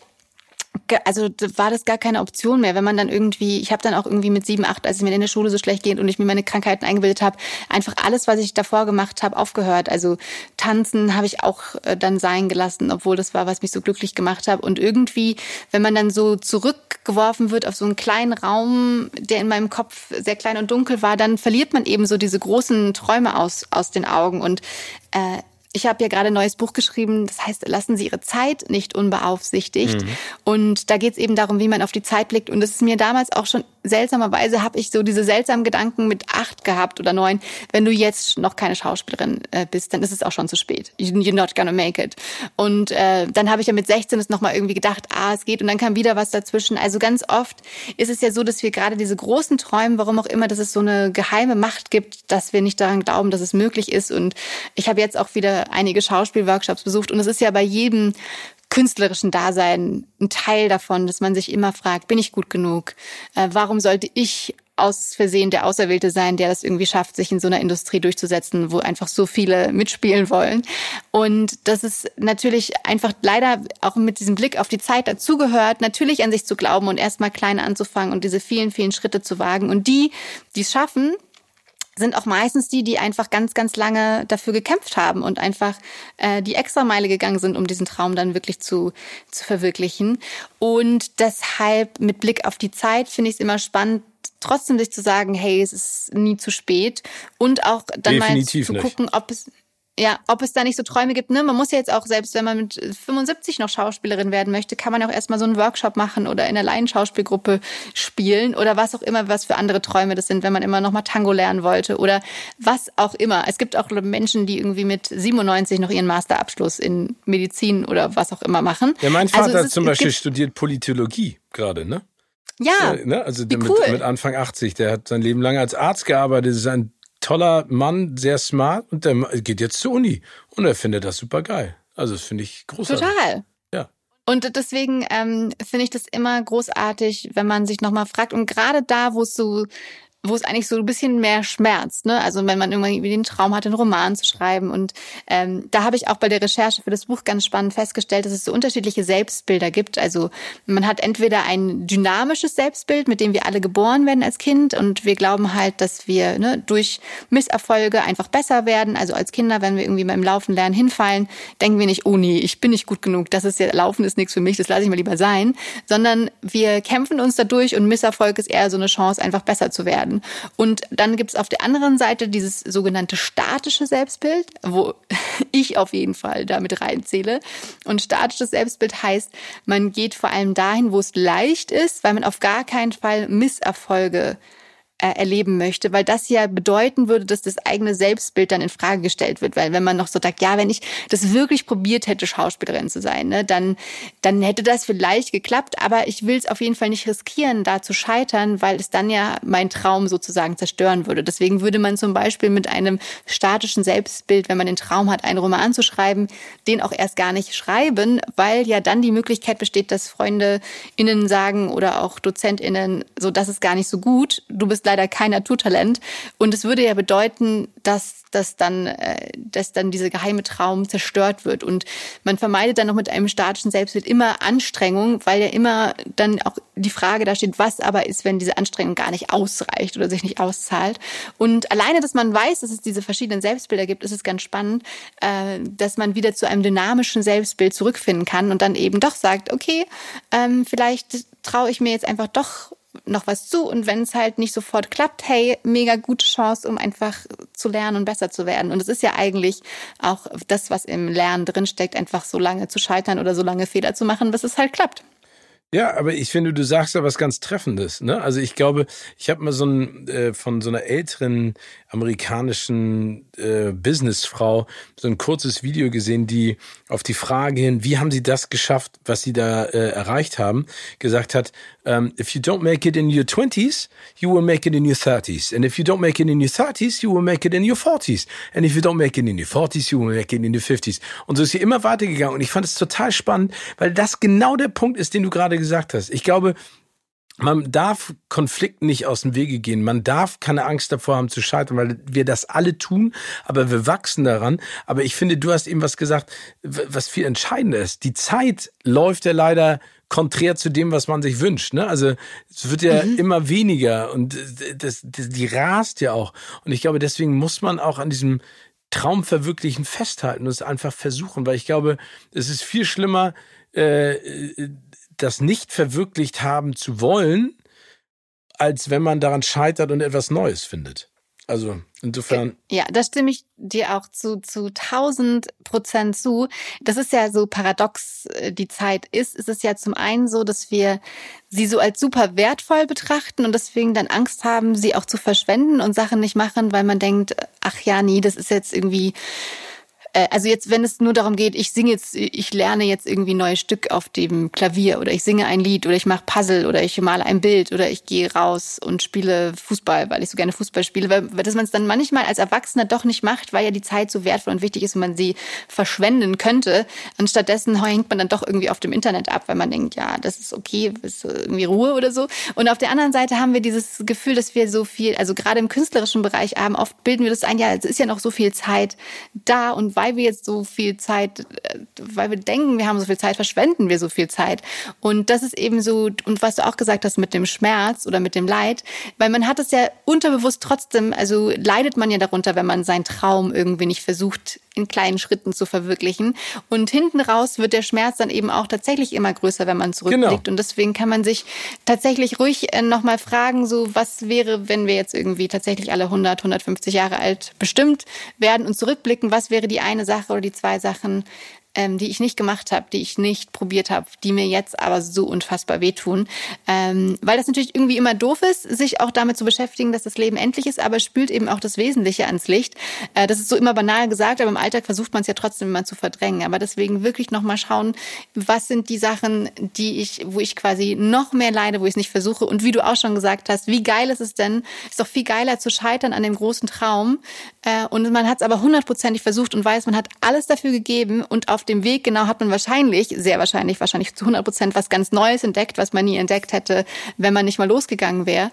also war das gar keine Option mehr, wenn man dann irgendwie, ich habe dann auch irgendwie mit sieben, acht, als es mir in der Schule so schlecht geht und ich mir meine Krankheiten eingebildet habe, einfach alles, was ich davor gemacht habe, aufgehört. Also tanzen habe ich auch dann sein gelassen, obwohl das war, was mich so glücklich gemacht hat. Und irgendwie, wenn man dann so zurückgeworfen wird auf so einen kleinen Raum, der in meinem Kopf sehr klein und dunkel war, dann verliert man eben so diese großen Träume aus aus den Augen und äh, ich habe ja gerade ein neues Buch geschrieben, das heißt, lassen Sie Ihre Zeit nicht unbeaufsichtigt. Mhm. Und da geht es eben darum, wie man auf die Zeit blickt. Und das ist mir damals auch schon, seltsamerweise habe ich so diese seltsamen Gedanken mit acht gehabt oder neun. Wenn du jetzt noch keine Schauspielerin äh, bist, dann ist es auch schon zu spät. You're not gonna make it. Und äh, dann habe ich ja mit sechzehn es nochmal irgendwie gedacht, ah, es geht. Und dann kam wieder was dazwischen. Also ganz oft ist es ja so, dass wir gerade diese großen Träume, warum auch immer, dass es so eine geheime Macht gibt, dass wir nicht daran glauben, dass es möglich ist. Und ich habe jetzt auch wieder einige Schauspielworkshops besucht und es ist ja bei jedem künstlerischen Dasein ein Teil davon, dass man sich immer fragt, bin ich gut genug? Äh, warum sollte ich aus Versehen der Auserwählte sein, der das irgendwie schafft, sich in so einer Industrie durchzusetzen, wo einfach so viele mitspielen wollen? Und das ist natürlich einfach leider auch mit diesem Blick auf die Zeit dazugehört, natürlich an sich zu glauben und erstmal klein anzufangen und diese vielen, vielen Schritte zu wagen. Und die, die es schaffen, sind auch meistens die, die einfach ganz, ganz lange dafür gekämpft haben und einfach äh, die Extrameile gegangen sind, um diesen Traum dann wirklich zu zu verwirklichen. Und deshalb mit Blick auf die Zeit finde ich es immer spannend, trotzdem sich zu sagen, hey, es ist nie zu spät und auch dann Definitiv mal zu gucken, ob es Ja, ob es da nicht so Träume gibt, ne? Man muss ja jetzt auch, selbst wenn man mit fünfundsiebzig noch Schauspielerin werden möchte, kann man ja auch erstmal so einen Workshop machen oder in einer Laienschauspielgruppe spielen oder was auch immer, was für andere Träume das sind, wenn man immer noch mal Tango lernen wollte oder was auch immer. Es gibt auch Menschen, die irgendwie mit siebenundneunzig noch ihren Masterabschluss in Medizin oder was auch immer machen. Ja, mein Vater also hat ist, zum Beispiel studiert Politologie gerade, ne? Ja, ja ne? Also wie mit, cool. mit Anfang achtzig, der hat sein Leben lang als Arzt gearbeitet, ist ein toller Mann, sehr smart und der geht jetzt zur Uni und er findet das super geil. Also das finde ich großartig. Total. Ja. Und deswegen ähm, finde ich das immer großartig, wenn man sich nochmal fragt und gerade da, wo es so wo es eigentlich so ein bisschen mehr schmerzt, ne? Also wenn man irgendwie den Traum hat, einen Roman zu schreiben. Und ähm, da habe ich auch bei der Recherche für das Buch ganz spannend festgestellt, dass es so unterschiedliche Selbstbilder gibt. Also man hat entweder ein dynamisches Selbstbild, mit dem wir alle geboren werden als Kind und wir glauben halt, dass wir ne, durch Misserfolge einfach besser werden. Also als Kinder, wenn wir irgendwie beim Laufen lernen hinfallen, denken wir nicht, oh nee, ich bin nicht gut genug, das ist ja, Laufen ist nichts für mich, das lasse ich mal lieber sein. Sondern wir kämpfen uns dadurch und Misserfolg ist eher so eine Chance, einfach besser zu werden. Und dann gibt es auf der anderen Seite dieses sogenannte statische Selbstbild, wo ich auf jeden Fall damit reinzähle. Und statisches Selbstbild heißt, man geht vor allem dahin, wo es leicht ist, weil man auf gar keinen Fall Misserfolge äh, erleben möchte, weil das ja bedeuten würde, dass das eigene Selbstbild dann in Frage gestellt wird, weil wenn man noch so sagt, ja, wenn ich das wirklich probiert hätte, Schauspielerin zu sein, ne, dann, dann hätte das vielleicht geklappt, aber ich will es auf jeden Fall nicht riskieren, da zu scheitern, weil es dann ja mein Traum sozusagen zerstören würde. Deswegen würde man zum Beispiel mit einem statischen Selbstbild, wenn man den Traum hat, einen Roman zu schreiben, den auch erst gar nicht schreiben, weil ja dann die Möglichkeit besteht, dass FreundInnen sagen oder auch DozentInnen, so, das ist gar nicht so gut, du bist leider kein Naturtalent. Und es würde ja bedeuten, dass, dass, dann, äh, dass dann dieser geheime Traum zerstört wird. Und man vermeidet dann noch mit einem statischen Selbstbild immer Anstrengung, weil ja immer dann auch die Frage da steht, was aber ist, wenn diese Anstrengung gar nicht ausreicht oder sich nicht auszahlt. Und alleine, dass man weiß, dass es diese verschiedenen Selbstbilder gibt, ist es ganz spannend, äh, dass man wieder zu einem dynamischen Selbstbild zurückfinden kann und dann eben doch sagt, okay, ähm, vielleicht traue ich mir jetzt einfach doch noch was zu und wenn es halt nicht sofort klappt, hey, mega gute Chance, um einfach zu lernen und besser zu werden. Und es ist ja eigentlich auch das, was im Lernen drinsteckt, einfach so lange zu scheitern oder so lange Fehler zu machen, bis es halt klappt. Ja, aber ich finde, du sagst ja was ganz Treffendes, ne? Also ich glaube, ich habe mal so ein äh, von so einer älteren amerikanischen äh, Businessfrau so ein kurzes Video gesehen, die auf die Frage hin, wie haben sie das geschafft, was sie da äh, erreicht haben, gesagt hat, um, if you don't make it in your twenties, you will make it in your thirties. And if you don't make it in your thirties, you will make it in your forties. And if you don't make it in your forties, you will make it in your fifties. Und so ist sie immer weitergegangen. Und ich fand es total spannend, weil das genau der Punkt ist, den du gerade gesagt hast. Ich glaube, man darf Konflikten nicht aus dem Wege gehen. Man darf keine Angst davor haben zu scheitern, weil wir das alle tun, aber wir wachsen daran. Aber ich finde, du hast eben was gesagt, was viel entscheidender ist. Die Zeit läuft ja leider konträr zu dem, was man sich wünscht. Ne? Also es wird ja mhm. immer weniger und das, das, die rast ja auch. Und ich glaube, deswegen muss man auch an diesem Traumverwirklichen festhalten und es einfach versuchen, weil ich glaube, es ist viel schlimmer, äh, das nicht verwirklicht haben zu wollen, als wenn man daran scheitert und etwas Neues findet. Also insofern. Ja, da stimme ich dir auch zu zu tausend Prozent zu. Das ist ja so paradox, die Zeit ist. Es ist ja zum einen so, dass wir sie so als super wertvoll betrachten und deswegen dann Angst haben, sie auch zu verschwenden und Sachen nicht machen, weil man denkt, ach ja, nee, das ist jetzt irgendwie... Also jetzt, wenn es nur darum geht, ich singe jetzt, ich lerne jetzt irgendwie ein neues Stück auf dem Klavier oder ich singe ein Lied oder ich mache Puzzle oder ich male ein Bild oder ich gehe raus und spiele Fußball, weil ich so gerne Fußball spiele, weil dass man es dann manchmal als Erwachsener doch nicht macht, weil ja die Zeit so wertvoll und wichtig ist und man sie verschwenden könnte. Anstattdessen hängt man dann doch irgendwie auf dem Internet ab, weil man denkt, ja, das ist okay, ist irgendwie Ruhe oder so. Und auf der anderen Seite haben wir dieses Gefühl, dass wir so viel, also gerade im künstlerischen Bereich haben, oft bilden wir das ein, ja, es ist ja noch so viel Zeit da und weil wir jetzt so viel Zeit, weil wir denken, wir haben so viel Zeit, verschwenden wir so viel Zeit. Und das ist eben so, und was du auch gesagt hast mit dem Schmerz oder mit dem Leid, weil man hat es ja unterbewusst trotzdem, also leidet man ja darunter, wenn man seinen Traum irgendwie nicht versucht, in kleinen Schritten zu verwirklichen. Und hinten raus wird der Schmerz dann eben auch tatsächlich immer größer, wenn man zurückblickt. Genau. Und deswegen kann man sich tatsächlich ruhig nochmal fragen, so was wäre, wenn wir jetzt irgendwie tatsächlich alle hundert, hundertfünfzig Jahre alt bestimmt werden und zurückblicken, was wäre die eine Sache oder die zwei Sachen, ähm, die ich nicht gemacht habe, die ich nicht probiert habe, die mir jetzt aber so unfassbar wehtun. Ähm, weil das natürlich irgendwie immer doof ist, sich auch damit zu beschäftigen, dass das Leben endlich ist, aber es spült eben auch das Wesentliche ans Licht. Äh, das ist so immer banal gesagt, aber im Alltag versucht man es ja trotzdem immer zu verdrängen. Aber deswegen wirklich nochmal schauen, was sind die Sachen, die ich, wo ich quasi noch mehr leide, wo ich es nicht versuche. Und wie du auch schon gesagt hast, wie geil ist es denn? Ist doch viel geiler zu scheitern an dem großen Traum. Äh, und man hat es aber hundertprozentig versucht und weiß, man hat alles dafür gegeben und auf dem Weg genau hat man wahrscheinlich, sehr wahrscheinlich, wahrscheinlich zu hundert Prozent was ganz Neues entdeckt, was man nie entdeckt hätte, wenn man nicht mal losgegangen wäre.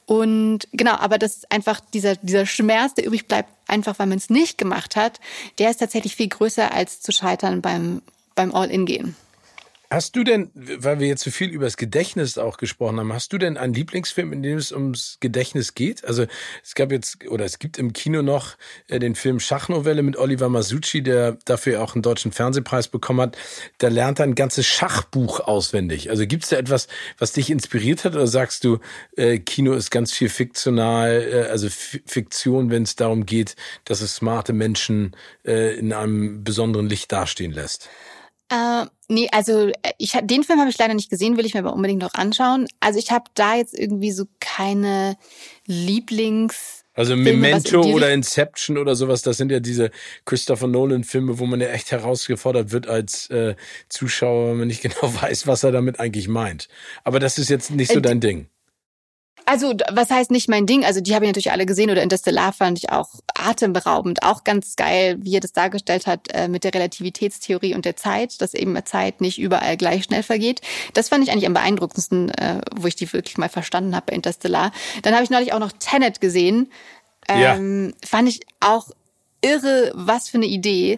Und genau, aber das ist einfach dieser, dieser Schmerz, der übrig bleibt, einfach weil man es nicht gemacht hat, der ist tatsächlich viel größer als zu scheitern beim, beim All-In-Gehen. Hast du denn, weil wir jetzt so viel über das Gedächtnis auch gesprochen haben, hast du denn einen Lieblingsfilm, in dem es ums Gedächtnis geht? Also es gab jetzt, oder es gibt im Kino noch äh, den Film Schachnovelle mit Oliver Masucci, der dafür auch einen deutschen Fernsehpreis bekommen hat. Da lernt er ein ganzes Schachbuch auswendig. Also gibt es da etwas, was dich inspiriert hat, oder sagst du, äh, Kino ist ganz viel fiktional, äh, also F- Fiktion, wenn es darum geht, dass es smarte Menschen äh, in einem besonderen Licht dastehen lässt? Äh, nee, also ich den Film habe ich leider nicht gesehen, will ich mir aber unbedingt noch anschauen. Also ich habe da jetzt irgendwie so keine Lieblings... Also Memento Filme, oder Inception oder sowas, das sind ja diese Christopher Nolan-Filme, wo man ja echt herausgefordert wird als äh, Zuschauer, wenn man nicht genau weiß, was er damit eigentlich meint. Aber das ist jetzt nicht so dein Ding. Also, was heißt nicht mein Ding? Also, die habe ich natürlich alle gesehen. Oder Interstellar fand ich auch atemberaubend, auch ganz geil, wie er das dargestellt hat äh, mit der Relativitätstheorie und der Zeit, dass eben Zeit nicht überall gleich schnell vergeht. Das fand ich eigentlich am beeindruckendsten, äh, wo ich die wirklich mal verstanden habe bei Interstellar. Dann habe ich neulich auch noch Tenet gesehen. Ähm, ja. Fand ich auch irre, was für eine Idee.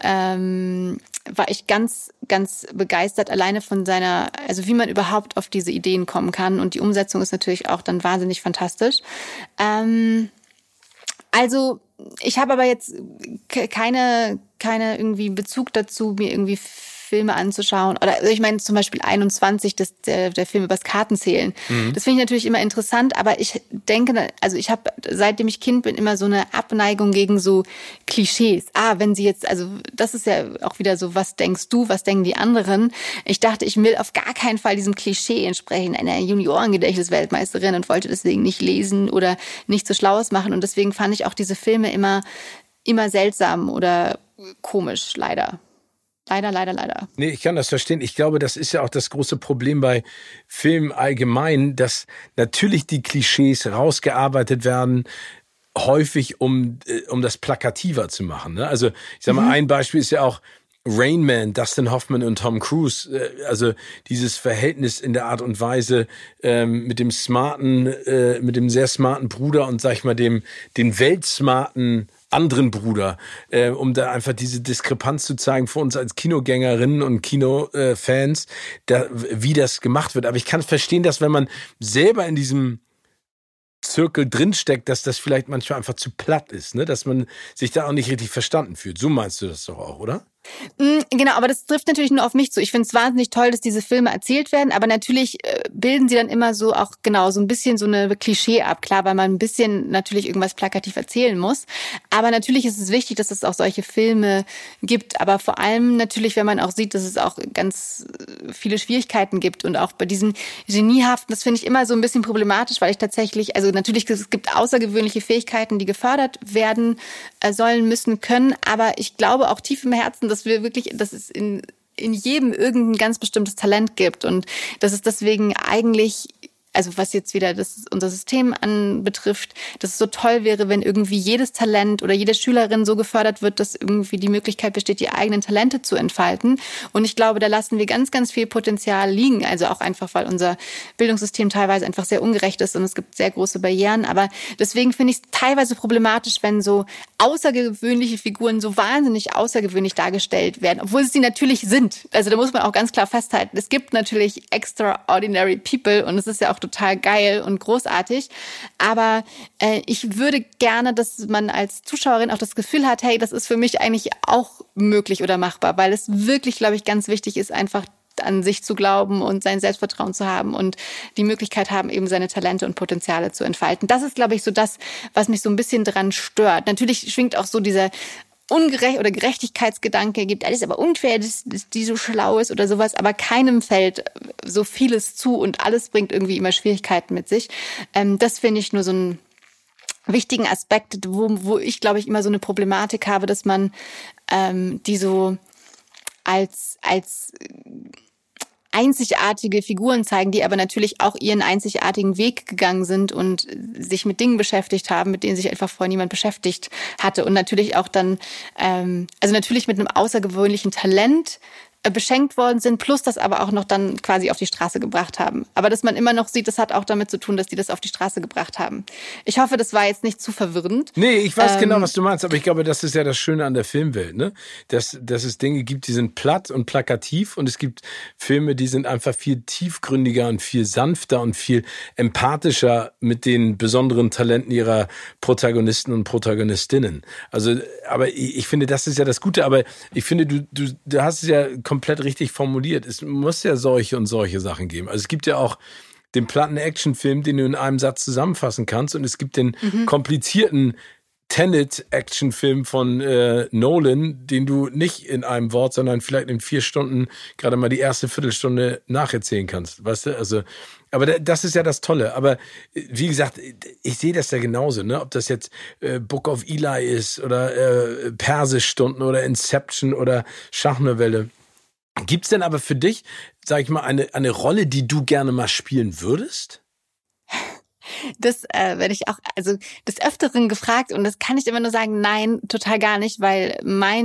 Ähm, war ich ganz, ganz begeistert alleine von seiner, also wie man überhaupt auf diese Ideen kommen kann. Und die Umsetzung ist natürlich auch dann wahnsinnig fantastisch. Ähm, also ich habe aber jetzt keine, keine irgendwie Bezug dazu, mir irgendwie Filme anzuschauen. Oder also ich meine zum Beispiel einundzwanzig, das, der, der Film übers Kartenzählen. Mhm. Das finde ich natürlich immer interessant, aber ich denke, also ich habe, seitdem ich Kind bin, immer so eine Abneigung gegen so Klischees. Ah, wenn sie jetzt, also das ist ja auch wieder so, was denkst du, was denken die anderen? Ich dachte, ich will auf gar keinen Fall diesem Klischee entsprechen, einer Juniorengedächtnisweltmeisterin, und wollte deswegen nicht lesen oder nicht so Schlaues machen. Und deswegen fand ich auch diese Filme immer, immer seltsam oder komisch, leider. Leider, leider, leider. Nee, ich kann das verstehen. Ich glaube, das ist ja auch das große Problem bei Filmen allgemein, dass natürlich die Klischees rausgearbeitet werden, häufig um, um das plakativer zu machen. Ne? Also ich sag mal, mhm. ein Beispiel ist ja auch Rain Man, Dustin Hoffman und Tom Cruise. Also dieses Verhältnis in der Art und Weise ähm, mit dem smarten, äh, mit dem sehr smarten Bruder und sag ich mal dem den weltsmarten anderen Bruder, äh, um da einfach diese Diskrepanz zu zeigen für uns als Kinogängerinnen und Kinofans, da, wie das gemacht wird. Aber ich kann verstehen, dass wenn man selber in diesem Zirkel drinsteckt, dass das vielleicht manchmal einfach zu platt ist, ne? Dass man sich da auch nicht richtig verstanden fühlt. So meinst du das doch auch, oder? Genau, aber das trifft natürlich nur auf mich zu. Ich finde es wahnsinnig toll, dass diese Filme erzählt werden, aber natürlich äh, bilden sie dann immer so auch, genau, so ein bisschen so eine Klischee ab. Klar, weil man ein bisschen natürlich irgendwas plakativ erzählen muss. Aber natürlich ist es wichtig, dass es auch solche Filme gibt. Aber vor allem natürlich, wenn man auch sieht, dass es auch ganz viele Schwierigkeiten gibt. Und auch bei diesen Geniehaften, das finde ich immer so ein bisschen problematisch, weil ich tatsächlich, also natürlich, es gibt außergewöhnliche Fähigkeiten, die gefördert werden äh, sollen, müssen, können. Aber ich glaube auch tief im Herzen, dass wir wirklich, dass es in, in jedem irgendein ganz bestimmtes Talent gibt und dass es deswegen eigentlich, also was jetzt wieder das unser System anbetrifft, dass es so toll wäre, wenn irgendwie jedes Talent oder jede Schülerin so gefördert wird, dass irgendwie die Möglichkeit besteht, die eigenen Talente zu entfalten. Und ich glaube, da lassen wir ganz, ganz viel Potenzial liegen. Also auch einfach, weil unser Bildungssystem teilweise einfach sehr ungerecht ist und es gibt sehr große Barrieren. Aber deswegen finde ich es teilweise problematisch, wenn so außergewöhnliche Figuren so wahnsinnig außergewöhnlich dargestellt werden, obwohl sie natürlich sind. Also da muss man auch ganz klar festhalten, es gibt natürlich extraordinary people und es ist ja auch total geil und großartig. Aber äh, ich würde gerne, dass man als Zuschauerin auch das Gefühl hat, hey, das ist für mich eigentlich auch möglich oder machbar, weil es wirklich, glaube ich, ganz wichtig ist, einfach an sich zu glauben und sein Selbstvertrauen zu haben und die Möglichkeit haben, eben seine Talente und Potenziale zu entfalten. Das ist, glaube ich, so das, was mich so ein bisschen dran stört. Natürlich schwingt auch so dieser Ungerecht oder Gerechtigkeitsgedanke, gibt alles aber unfair, dass, dass die so schlau ist oder sowas, aber keinem fällt so vieles zu und alles bringt irgendwie immer Schwierigkeiten mit sich. Ähm, das finde ich nur so einen wichtigen Aspekt, wo, wo ich, glaube ich, immer so eine Problematik habe, dass man ähm, die so als als einzigartige Figuren zeigen, die aber natürlich auch ihren einzigartigen Weg gegangen sind und sich mit Dingen beschäftigt haben, mit denen sich einfach vorher niemand beschäftigt hatte. Und natürlich auch dann, ähm, also natürlich mit einem außergewöhnlichen Talent beschenkt worden sind, plus das aber auch noch dann quasi auf die Straße gebracht haben. Aber dass man immer noch sieht, das hat auch damit zu tun, dass die das auf die Straße gebracht haben. Ich hoffe, das war jetzt nicht zu verwirrend. Nee, ich weiß ähm, genau, was du meinst, aber ich glaube, das ist ja das Schöne an der Filmwelt, ne? Dass, dass es Dinge gibt, die sind platt und plakativ und es gibt Filme, die sind einfach viel tiefgründiger und viel sanfter und viel empathischer mit den besonderen Talenten ihrer Protagonisten und Protagonistinnen. Also, aber ich, ich finde, das ist ja das Gute, aber ich finde, du, du, du hast es ja komplett richtig formuliert. Es muss ja solche und solche Sachen geben. Also es gibt ja auch den platten Actionfilm, den du in einem Satz zusammenfassen kannst und es gibt den mhm. komplizierten Tenet-Actionfilm von äh, Nolan, den du nicht in einem Wort, sondern vielleicht in vier Stunden gerade mal die erste Viertelstunde nacherzählen kannst, weißt du? Also, aber das ist ja das Tolle. Aber wie gesagt, ich sehe das ja genauso, ne? Ob das jetzt äh, Book of Eli ist oder äh, Persischstunden oder Inception oder Schachnovelle. Gibt's denn aber für dich, sag ich mal, eine eine Rolle, die du gerne mal spielen würdest? Das äh, werde ich auch, also des Öfteren gefragt und das kann ich immer nur sagen, nein, total gar nicht, weil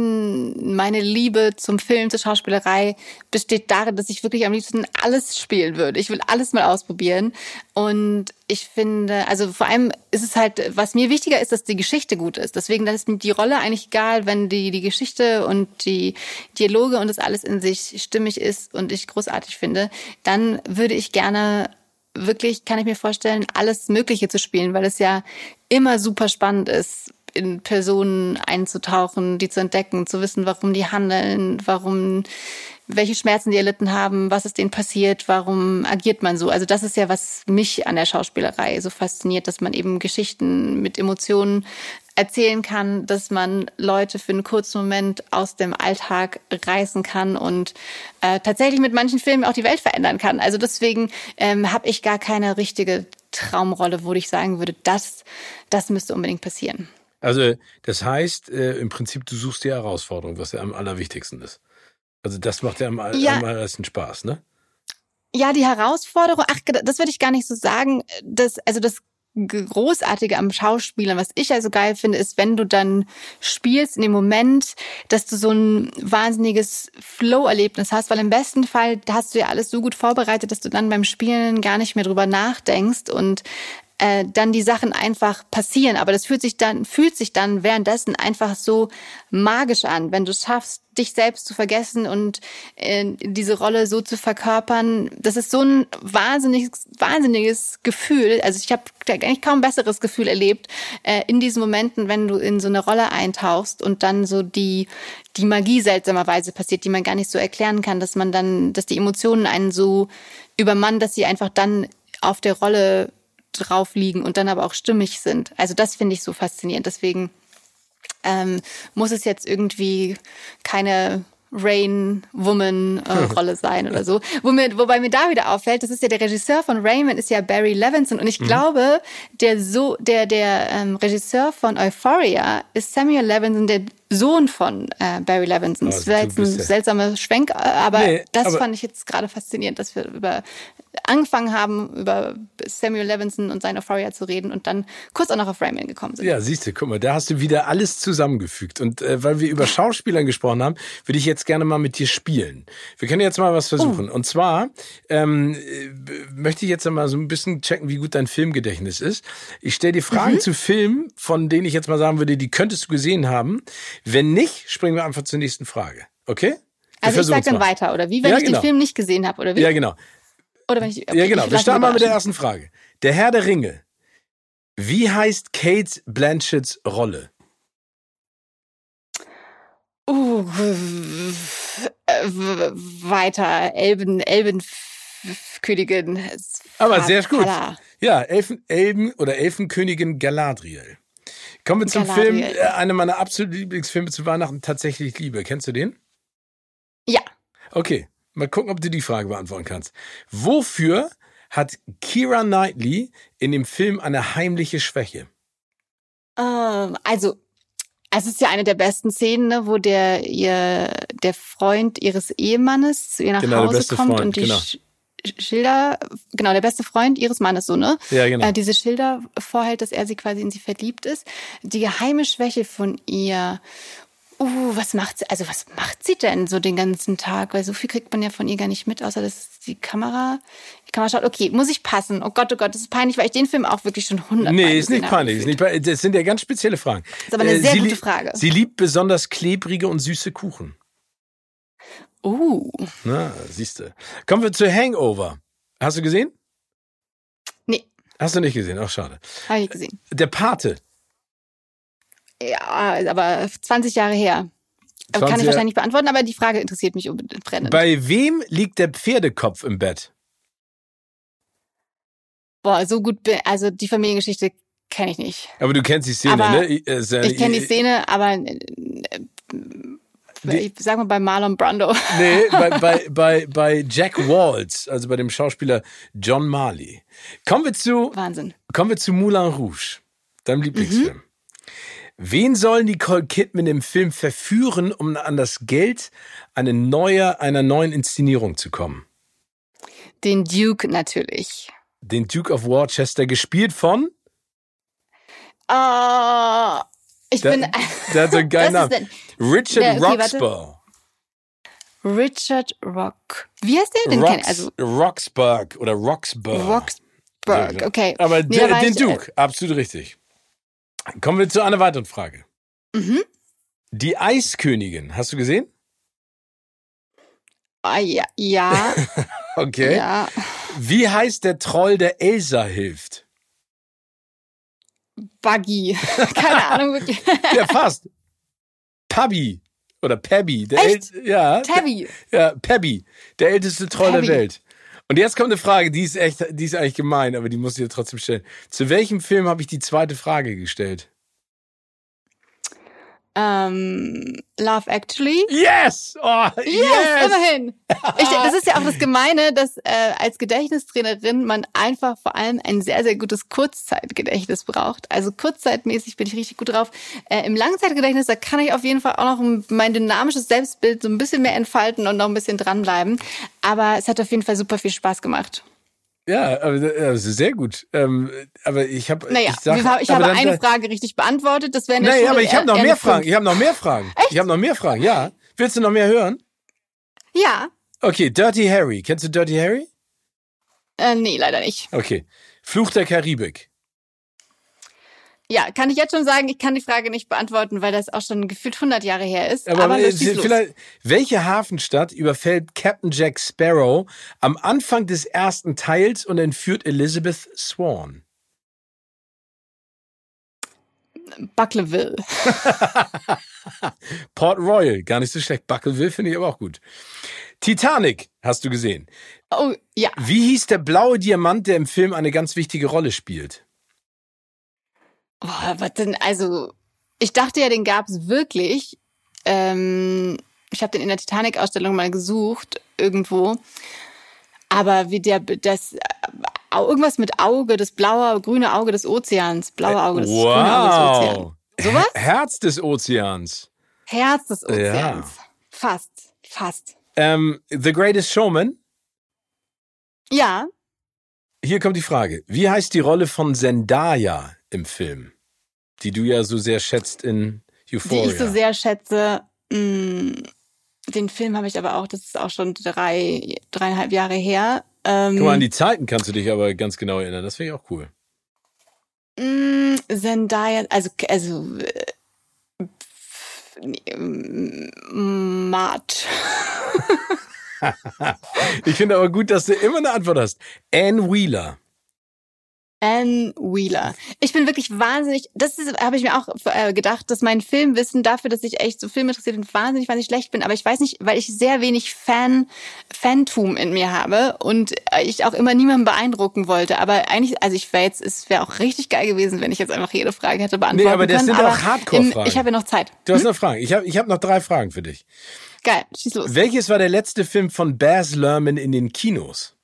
mein meine Liebe zum Film, zur Schauspielerei besteht darin, dass ich wirklich am liebsten alles spielen würde. Ich will alles mal ausprobieren und ich finde, also vor allem ist es halt, was mir wichtiger ist, dass die Geschichte gut ist. Deswegen ist mir die Rolle eigentlich egal, wenn die die Geschichte und die Dialoge und das alles in sich stimmig ist und ich großartig finde, dann würde ich gerne wirklich, kann ich mir vorstellen, alles Mögliche zu spielen, weil es ja immer super spannend ist, in Personen einzutauchen, die zu entdecken, zu wissen, warum die handeln, warum, welche Schmerzen die erlitten haben, was ist denen passiert, warum agiert man so. Also das ist ja, was mich an der Schauspielerei so fasziniert, dass man eben Geschichten mit Emotionen erzählen kann, dass man Leute für einen kurzen Moment aus dem Alltag reißen kann und äh, tatsächlich mit manchen Filmen auch die Welt verändern kann. Also deswegen ähm, habe ich gar keine richtige Traumrolle, wo ich sagen würde, das, das müsste unbedingt passieren. Also das heißt, äh, im Prinzip, du suchst die Herausforderung, was ja am allerwichtigsten ist. Also das macht ja am, ja. am allermeisten Spaß, ne? Ja, die Herausforderung, ach, das würde ich gar nicht so sagen. Das, also das Großartige am Schauspielern, was ich also geil finde, ist, wenn du dann spielst in dem Moment, dass du so ein wahnsinniges Flow-Erlebnis hast, weil im besten Fall hast du ja alles so gut vorbereitet, dass du dann beim Spielen gar nicht mehr drüber nachdenkst und äh, dann die Sachen einfach passieren. Aber das fühlt sich dann, fühlt sich dann währenddessen einfach so magisch an, wenn du es schaffst, dich selbst zu vergessen und äh, diese Rolle so zu verkörpern. Das ist so ein wahnsinniges, wahnsinniges Gefühl. Also ich habe eigentlich kaum ein besseres Gefühl erlebt äh, in diesen Momenten, wenn du in so eine Rolle eintauchst und dann so die die Magie seltsamerweise passiert, die man gar nicht so erklären kann, dass man dann, dass die Emotionen einen so übermannen, dass sie einfach dann auf der Rolle drauf liegen und dann aber auch stimmig sind. Also das finde ich so faszinierend. Deswegen ähm, muss es jetzt irgendwie keine Rain-Woman-Rolle äh, sein oder so. Wo mir, wobei mir da wieder auffällt, das ist ja der Regisseur von Rain, ist ja Barry Levinson und ich mhm. glaube, der so der der ähm, Regisseur von Euphoria ist Samuel Levinson, der Sohn von äh, Barry Levinson. Also, das wäre jetzt ein seltsamer Schwenk, aber nee, das aber fand ich jetzt gerade faszinierend, dass wir über angefangen haben, über Samuel Levinson und sein Euphoria zu reden und dann kurz auch noch auf Rain gekommen sind. Ja, siehst du, guck mal, da hast du wieder alles zusammengefügt. Und äh, weil wir über Schauspielern gesprochen haben, würde ich jetzt gerne mal mit dir spielen. Wir können jetzt mal was versuchen. Oh. Und zwar ähm, möchte ich jetzt mal so ein bisschen checken, wie gut dein Filmgedächtnis ist. Ich stelle dir Fragen mhm. zu Filmen, von denen ich jetzt mal sagen würde, die könntest du gesehen haben. Wenn nicht, springen wir einfach zur nächsten Frage. Okay? Wir also ich sag dann mal weiter, oder wie? Wenn ja, ich genau. den Film nicht gesehen habe, oder wie? Ja, genau. Oder wenn ich, okay, ja, genau. Wir starten mal mit der ersten Frage. Der Herr der Ringe. Wie heißt Cate Blanchetts Rolle? Uh, weiter. Elben, Elbenkönigin. Aber sehr gut. Ja, Elfen, Elben oder Elfenkönigin Galadriel. Kommen wir zum Galadriel. Film, einer meiner absoluten Lieblingsfilme zu Weihnachten, Tatsächlich Liebe. Kennst du den? Ja. Okay. Mal gucken, ob du die Frage beantworten kannst. Wofür hat Keira Knightley in dem Film eine heimliche Schwäche? Ähm, also, es ist ja eine der besten Szenen, ne, wo der ihr der Freund ihres Ehemannes zu ihr nach genau, Hause kommt Freund, und die genau. Sch- Schilder, genau, der beste Freund ihres Mannes, so, ne? Ja, genau. Äh, diese Schilder vorhält, dass er sie quasi in sie verliebt ist. Die geheime Schwäche von ihr. Uh, was macht sie, also was macht sie denn so den ganzen Tag? Weil so viel kriegt man ja von ihr gar nicht mit, außer dass die Kamera, die Kamera schaut, okay, muss ich passen? Oh Gott, oh Gott, das ist peinlich, weil ich den Film auch wirklich schon hundertmal Nee, ist nicht peinlich, ist nicht peinlich. Das sind ja ganz spezielle Fragen. Das ist aber eine äh, sehr sie gute li- Frage. Sie liebt besonders klebrige und süße Kuchen. Uh. Na, siehst du. Kommen wir zu Hangover. Hast du gesehen? Nee. Hast du nicht gesehen? Ach, schade. Habe ich gesehen. Der Pate. Ja, aber zwanzig Jahre her. zwanzig Kann ich wahrscheinlich nicht beantworten, aber die Frage interessiert mich unbedingt brennend. Bei wem liegt der Pferdekopf im Bett? Boah, so gut, be- also die Familiengeschichte kenne ich nicht. Aber du kennst die Szene, aber ne? Ich, äh, ich kenne die Szene, aber äh, ich sag mal bei Marlon Brando. Nee, bei, bei, bei, bei Jack Waltz, also bei dem Schauspieler John Marley. Kommen wir zu, Wahnsinn. Kommen wir zu Moulin Rouge, deinem Lieblingsfilm. Mhm. Wen soll Nicole Kidman im Film verführen, um an das Geld eine neue, einer neuen Inszenierung zu kommen? Den Duke natürlich. Den Duke of Worcester, gespielt von? Oh, ich der, bin... Der hat so einen geilen Namen. Richard der, okay, Roxburgh. Richard Rock. Wie heißt der? Den Rox, kenn, also Roxburgh oder Roxburgh. Roxburgh, okay. Aber nee, den, den ich, Duke, äh, absolut richtig. Kommen wir zu einer weiteren Frage. Mhm. Die Eiskönigin, hast du gesehen? Ah, ja. ja. Okay. Ja. Wie heißt der Troll, der Elsa hilft? Buggy. Keine Ahnung wirklich. Ja, fast. Pubby oder Pebby. Der Echt? El- ja. Tabby. Ja, Pebby. Der älteste Troll Pebby. der Welt. Und jetzt kommt eine Frage, die ist echt, die ist eigentlich gemein, aber die muss ich dir trotzdem stellen. Zu welchem Film habe ich die zweite Frage gestellt? Ähm, Love Actually. Yes! Oh, yes! Yes, immerhin. Ich, das ist ja auch das Gemeine, dass äh, als Gedächtnistrainerin man einfach vor allem ein sehr, sehr gutes Kurzzeitgedächtnis braucht. Also kurzzeitmäßig bin ich richtig gut drauf. Äh, Im Langzeitgedächtnis, da kann ich auf jeden Fall auch noch mein dynamisches Selbstbild so ein bisschen mehr entfalten und noch ein bisschen dranbleiben. Aber es hat auf jeden Fall super viel Spaß gemacht. Ja, aber das ist sehr gut. Ähm, aber ich habe, naja, ich, sag, ich habe dann, eine Frage richtig beantwortet. Das wäre eine Nein, Schule, aber ich habe noch mehr Fragen. Ich habe noch mehr Fragen. Echt? Ich habe noch mehr Fragen. Ja. Willst du noch mehr hören? Ja. Okay, Dirty Harry. Kennst du Dirty Harry? Äh, nee, leider nicht. Okay. Fluch der Karibik. Ja, kann ich jetzt schon sagen, ich kann die Frage nicht beantworten, weil das auch schon gefühlt hundert Jahre her ist. Aber, aber aber vielleicht, los. Welche Hafenstadt überfällt Captain Jack Sparrow am Anfang des ersten Teils und entführt Elizabeth Swann? Buckleville. Port Royal, gar nicht so schlecht. Buckleville finde ich aber auch gut. Titanic, hast du gesehen. Oh, ja. Wie hieß der blaue Diamant, der im Film eine ganz wichtige Rolle spielt? Boah, was denn? Also, ich dachte ja, den gab's wirklich. Ähm, ich habe den in der Titanic-Ausstellung mal gesucht, irgendwo. Aber wie der, das, irgendwas mit Auge, das blaue, grüne Auge des Ozeans. Blaue Auge des, wow. grüne Auge des Ozeans. Sowas? Herz des Ozeans. Herz des Ozeans. Ja. Fast, fast. Ähm, The Greatest Showman? Ja. Hier kommt die Frage. Wie heißt die Rolle von Zendaya im Film, die du ja so sehr schätzt in Euphoria? Die ich so sehr schätze. Mh, den Film habe ich aber auch, das ist auch schon drei, dreieinhalb Jahre her. Ähm, Guck mal, an die Zeiten kannst du dich aber ganz genau erinnern. Das finde ich auch cool. Mh, Zendaya, also, also äh, Matt. Ich finde aber gut, dass du immer eine Antwort hast. Anne Wheeler. Anne Wheeler. Ich bin wirklich wahnsinnig, das habe ich mir auch äh, gedacht, dass mein Filmwissen dafür, dass ich echt so Film interessiert bin, wahnsinnig, wahnsinnig schlecht bin. Aber ich weiß nicht, weil ich sehr wenig Fan, Fantum in mir habe und ich auch immer niemanden beeindrucken wollte. Aber eigentlich, also ich wäre jetzt, es wäre auch richtig geil gewesen, wenn ich jetzt einfach jede Frage hätte beantworten können. Nee, aber das können, sind auch Hardcore-Fragen. Ich habe ja noch Zeit. Du hast hm? noch Fragen. Ich habe ich hab noch drei Fragen für dich. Geil, schieß los. Welches war der letzte Film von Baz Luhrmann in den Kinos?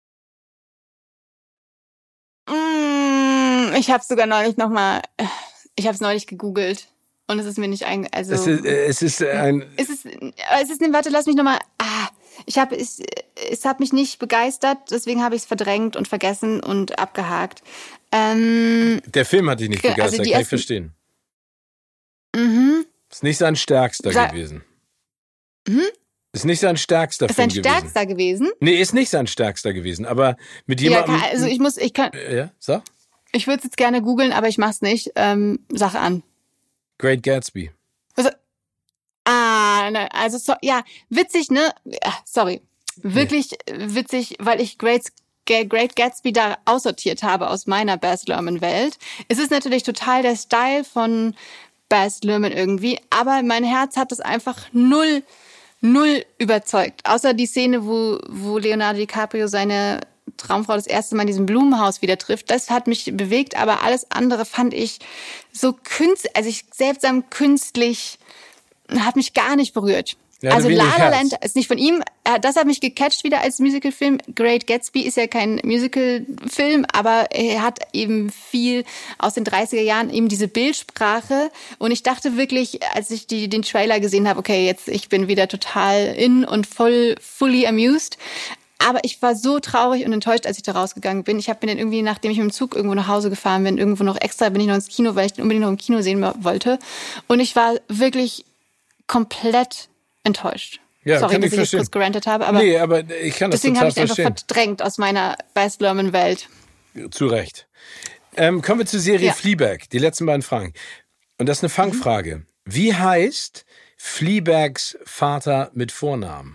Ich habe sogar neulich noch mal, ich habe es neulich gegoogelt und es ist mir nicht ein, also es ist, es ist ein, es ist, es ist, warte, lass mich noch mal, ah, ich habe, es, es hat mich nicht begeistert, deswegen habe ich es verdrängt und vergessen und abgehakt. Ähm, Der Film hat dich nicht begeistert, also kann ersten, ich verstehen. Mhm. Ist nicht sein stärkster Sa- gewesen. Mhm. Ist nicht sein stärkster ist Film gewesen. Ist sein stärkster gewesen? Nee, ist nicht sein stärkster gewesen, aber mit jemandem... Ja, also ich muss, ich kann... Ja, sag. Ich würde es jetzt gerne googeln, aber ich mach's nicht. Ähm, Sache an. Great Gatsby. Also, ah, ne, also, so, ja, witzig, ne? Sorry. Wirklich nee. witzig, weil ich Great, Great Gatsby da aussortiert habe aus meiner Baz Luhrmann-Welt. Es ist natürlich total der Style von Baz Luhrmann irgendwie, aber mein Herz hat es einfach null... Null überzeugt. Außer die Szene, wo, wo Leonardo DiCaprio seine Traumfrau das erste Mal in diesem Blumenhaus wieder trifft, das hat mich bewegt, aber alles andere fand ich so künstlich, also ich seltsam künstlich, hat mich gar nicht berührt. Ja, also wenig La La Herz. Land ist nicht von ihm. Das hat mich gecatcht wieder als Musicalfilm. Great Gatsby ist ja kein Musicalfilm, aber er hat eben viel aus den dreißiger Jahren, eben diese Bildsprache. Und ich dachte wirklich, als ich die, den Trailer gesehen habe, okay, jetzt ich bin wieder total in und voll fully amused. Aber ich war so traurig und enttäuscht, als ich da rausgegangen bin. Ich habe mir den irgendwie, nachdem ich mit dem Zug irgendwo nach Hause gefahren bin, irgendwo noch extra bin ich noch ins Kino, weil ich den unbedingt noch im Kino sehen wollte. Und ich war wirklich komplett enttäuscht. Ja, Sorry, kann dass ich ich jetzt verstehen. kurz gerantet habe, aber, Nee, aber ich kann das deswegen total habe ich einfach verstehen. verdrängt aus meiner Baz Luhrmann-Welt. Zu Recht. Ähm, kommen wir zur Serie Ja. Fleabag. Die letzten beiden Fragen. Und das ist eine Fangfrage. Mhm. Wie heißt Fleabags Vater mit Vornamen?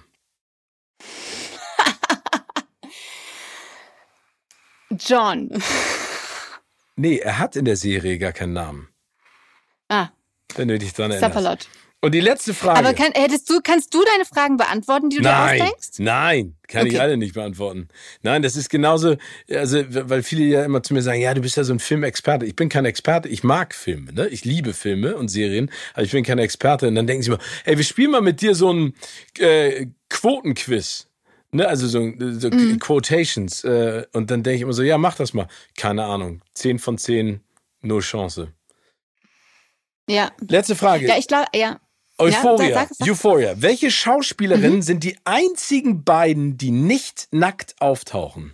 John. Nee, er hat in der Serie gar keinen Namen. Ah, Wenn du dich dran erinnerst. Sapperlot. Und die letzte Frage. Aber kann, hättest du, kannst du deine Fragen beantworten, die du Nein, dir ausdenkst? nein, kann Okay. ich alle nicht beantworten. Nein, das ist genauso, also weil viele ja immer zu mir sagen, ja, du bist ja so ein Filmexperte. Ich bin kein Experte, ich mag Filme, ne? Ich liebe Filme und Serien, aber ich bin kein Experte. Und dann denken sie immer, ey, wir spielen mal mit dir so ein äh, Quotenquiz. Ne, also so, so Mhm. Quotations. Äh, und dann denke ich immer so, ja, mach das mal. Keine Ahnung. Zehn von zehn, no Chance. Ja. Letzte Frage. Ja, ich glaube, ja. Euphoria. Ja, sag, sag. Euphoria. Welche Schauspielerinnen Mhm. sind die einzigen beiden, die nicht nackt auftauchen?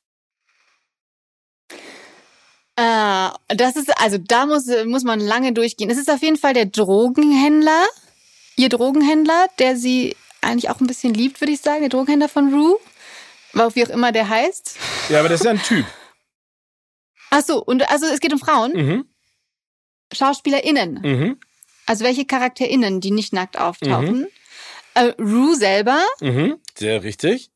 Äh, das ist, also da muss, muss man lange durchgehen. Es ist auf jeden Fall der Drogenhändler, ihr Drogenhändler, der sie eigentlich auch ein bisschen liebt, würde ich sagen, der Drogenhändler von Rue. Wie auch immer der heißt. Ja, aber das ist ja ein Typ. Ach so, und also es geht um Frauen, Mhm. SchauspielerInnen. Mhm. Also welche CharakterInnen, die nicht nackt auftauchen. Mhm. Äh, Rue selber Mhm. Sehr richtig.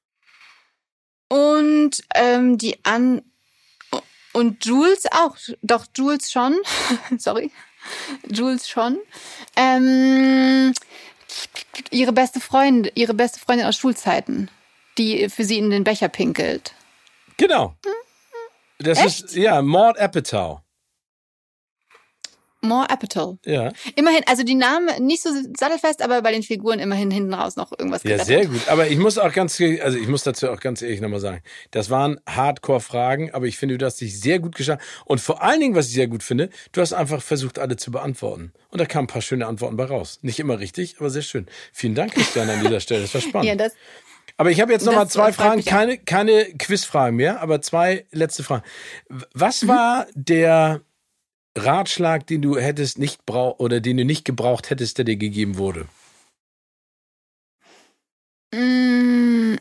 und ähm, die An und Jules auch. Doch, Jules schon. Sorry. Jules schon. Ähm, ihre beste Freundin, ihre beste Freundin aus Schulzeiten, die für sie in den Becher pinkelt. Genau. Das Echt? ist, ja, Maud Apatow. More Apatow. Ja. Immerhin, also die Namen nicht so sattelfest, aber bei den Figuren immerhin hinten raus noch irgendwas Ja, gerettet. sehr gut. Aber ich muss auch ganz, also ich muss dazu auch ganz ehrlich nochmal sagen, das waren Hardcore-Fragen, aber ich finde, du hast dich sehr gut geschafft. Und vor allen Dingen, was ich sehr gut finde, du hast einfach versucht, alle zu beantworten. Und da kamen ein paar schöne Antworten bei raus. Nicht immer richtig, aber sehr schön. Vielen Dank, Christian, an dieser Stelle. Das war spannend. Ja, das, Aber ich habe jetzt nochmal Das zwei freut Fragen, mich auch. keine, keine Quizfragen mehr, aber zwei letzte Fragen. Was war der Ratschlag, den du hättest nicht brauch oder den du nicht gebraucht hättest, der dir gegeben wurde? Mm,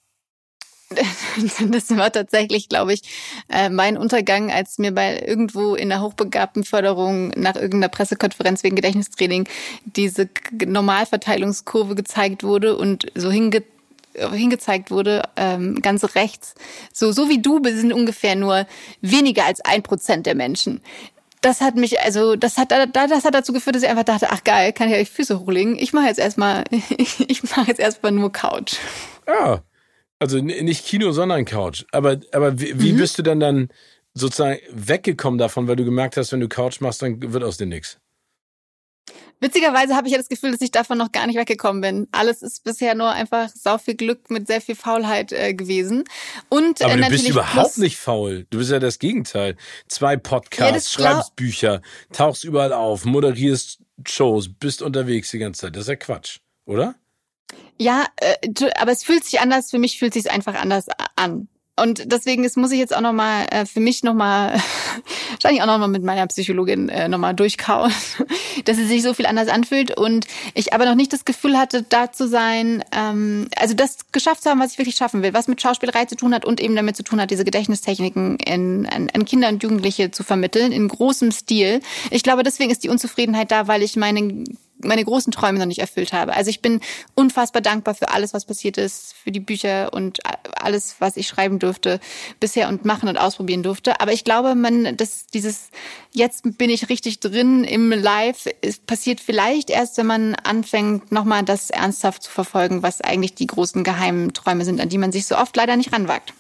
das war tatsächlich, glaube ich, äh, mein Untergang, als mir bei irgendwo in der Hochbegabtenförderung nach irgendeiner Pressekonferenz wegen Gedächtnistraining diese K- Normalverteilungskurve gezeigt wurde und so hinge hingezeigt wurde, ähm, ganz rechts. So, so wie du sind ungefähr nur weniger als ein Prozent der Menschen. Das hat mich, also, das hat, das hat dazu geführt, dass ich einfach dachte, ach geil, kann ich euch Füße hochlegen. Ich mache jetzt erstmal, ich mache jetzt erstmal nur Couch. Ja, also n- nicht Kino, sondern Couch. Aber, aber wie, wie Mhm. bist du denn dann sozusagen weggekommen davon, weil du gemerkt hast, wenn du Couch machst, dann wird aus dir nichts? Witzigerweise habe ich ja das Gefühl, dass ich davon noch gar nicht weggekommen bin. Alles ist bisher nur einfach sau viel Glück mit sehr viel Faulheit äh, gewesen. Und Aber äh, du natürlich bist überhaupt plus, nicht faul. Du bist ja das Gegenteil. Zwei Ja, Podcasts, das glaub- schreibst Bücher, tauchst überall auf, moderierst Shows, bist unterwegs die ganze Zeit. Das ist ja Quatsch, oder? Ja, äh, du- aber es fühlt sich anders. Für mich fühlt sich einfach anders an. Und deswegen ist, muss ich jetzt auch noch mal äh, für mich noch mal wahrscheinlich auch noch mal mit meiner Psychologin äh, noch mal durchkauen, dass es sich so viel anders anfühlt und ich aber noch nicht das Gefühl hatte, da zu sein, ähm, also das geschafft zu haben, was ich wirklich schaffen will, was mit Schauspielerei zu tun hat und eben damit zu tun hat, diese Gedächtnistechniken in, an, an Kinder und Jugendliche zu vermitteln in großem Stil. Ich glaube, deswegen ist die Unzufriedenheit da, weil ich meine meine großen Träume noch nicht erfüllt habe. Also ich bin unfassbar dankbar für alles, was passiert ist, für die Bücher und alles, was ich schreiben durfte bisher und machen und ausprobieren durfte. Aber ich glaube, man, das, dieses, jetzt bin ich richtig drin im Live, es passiert vielleicht erst, wenn man anfängt, nochmal das ernsthaft zu verfolgen, was eigentlich die großen geheimen Träume sind, an die man sich so oft leider nicht ranwagt.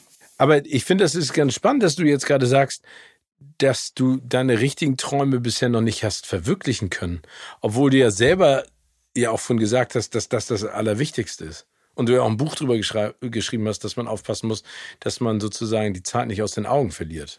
Aber ich finde, das ist ganz spannend, dass du jetzt gerade sagst, dass du deine richtigen Träume bisher noch nicht hast verwirklichen können. Obwohl du ja selber ja auch von gesagt hast, dass das das Allerwichtigste ist. Und du ja auch ein Buch drüber geschrei- geschrieben hast, dass man aufpassen muss, dass man sozusagen die Zeit nicht aus den Augen verliert.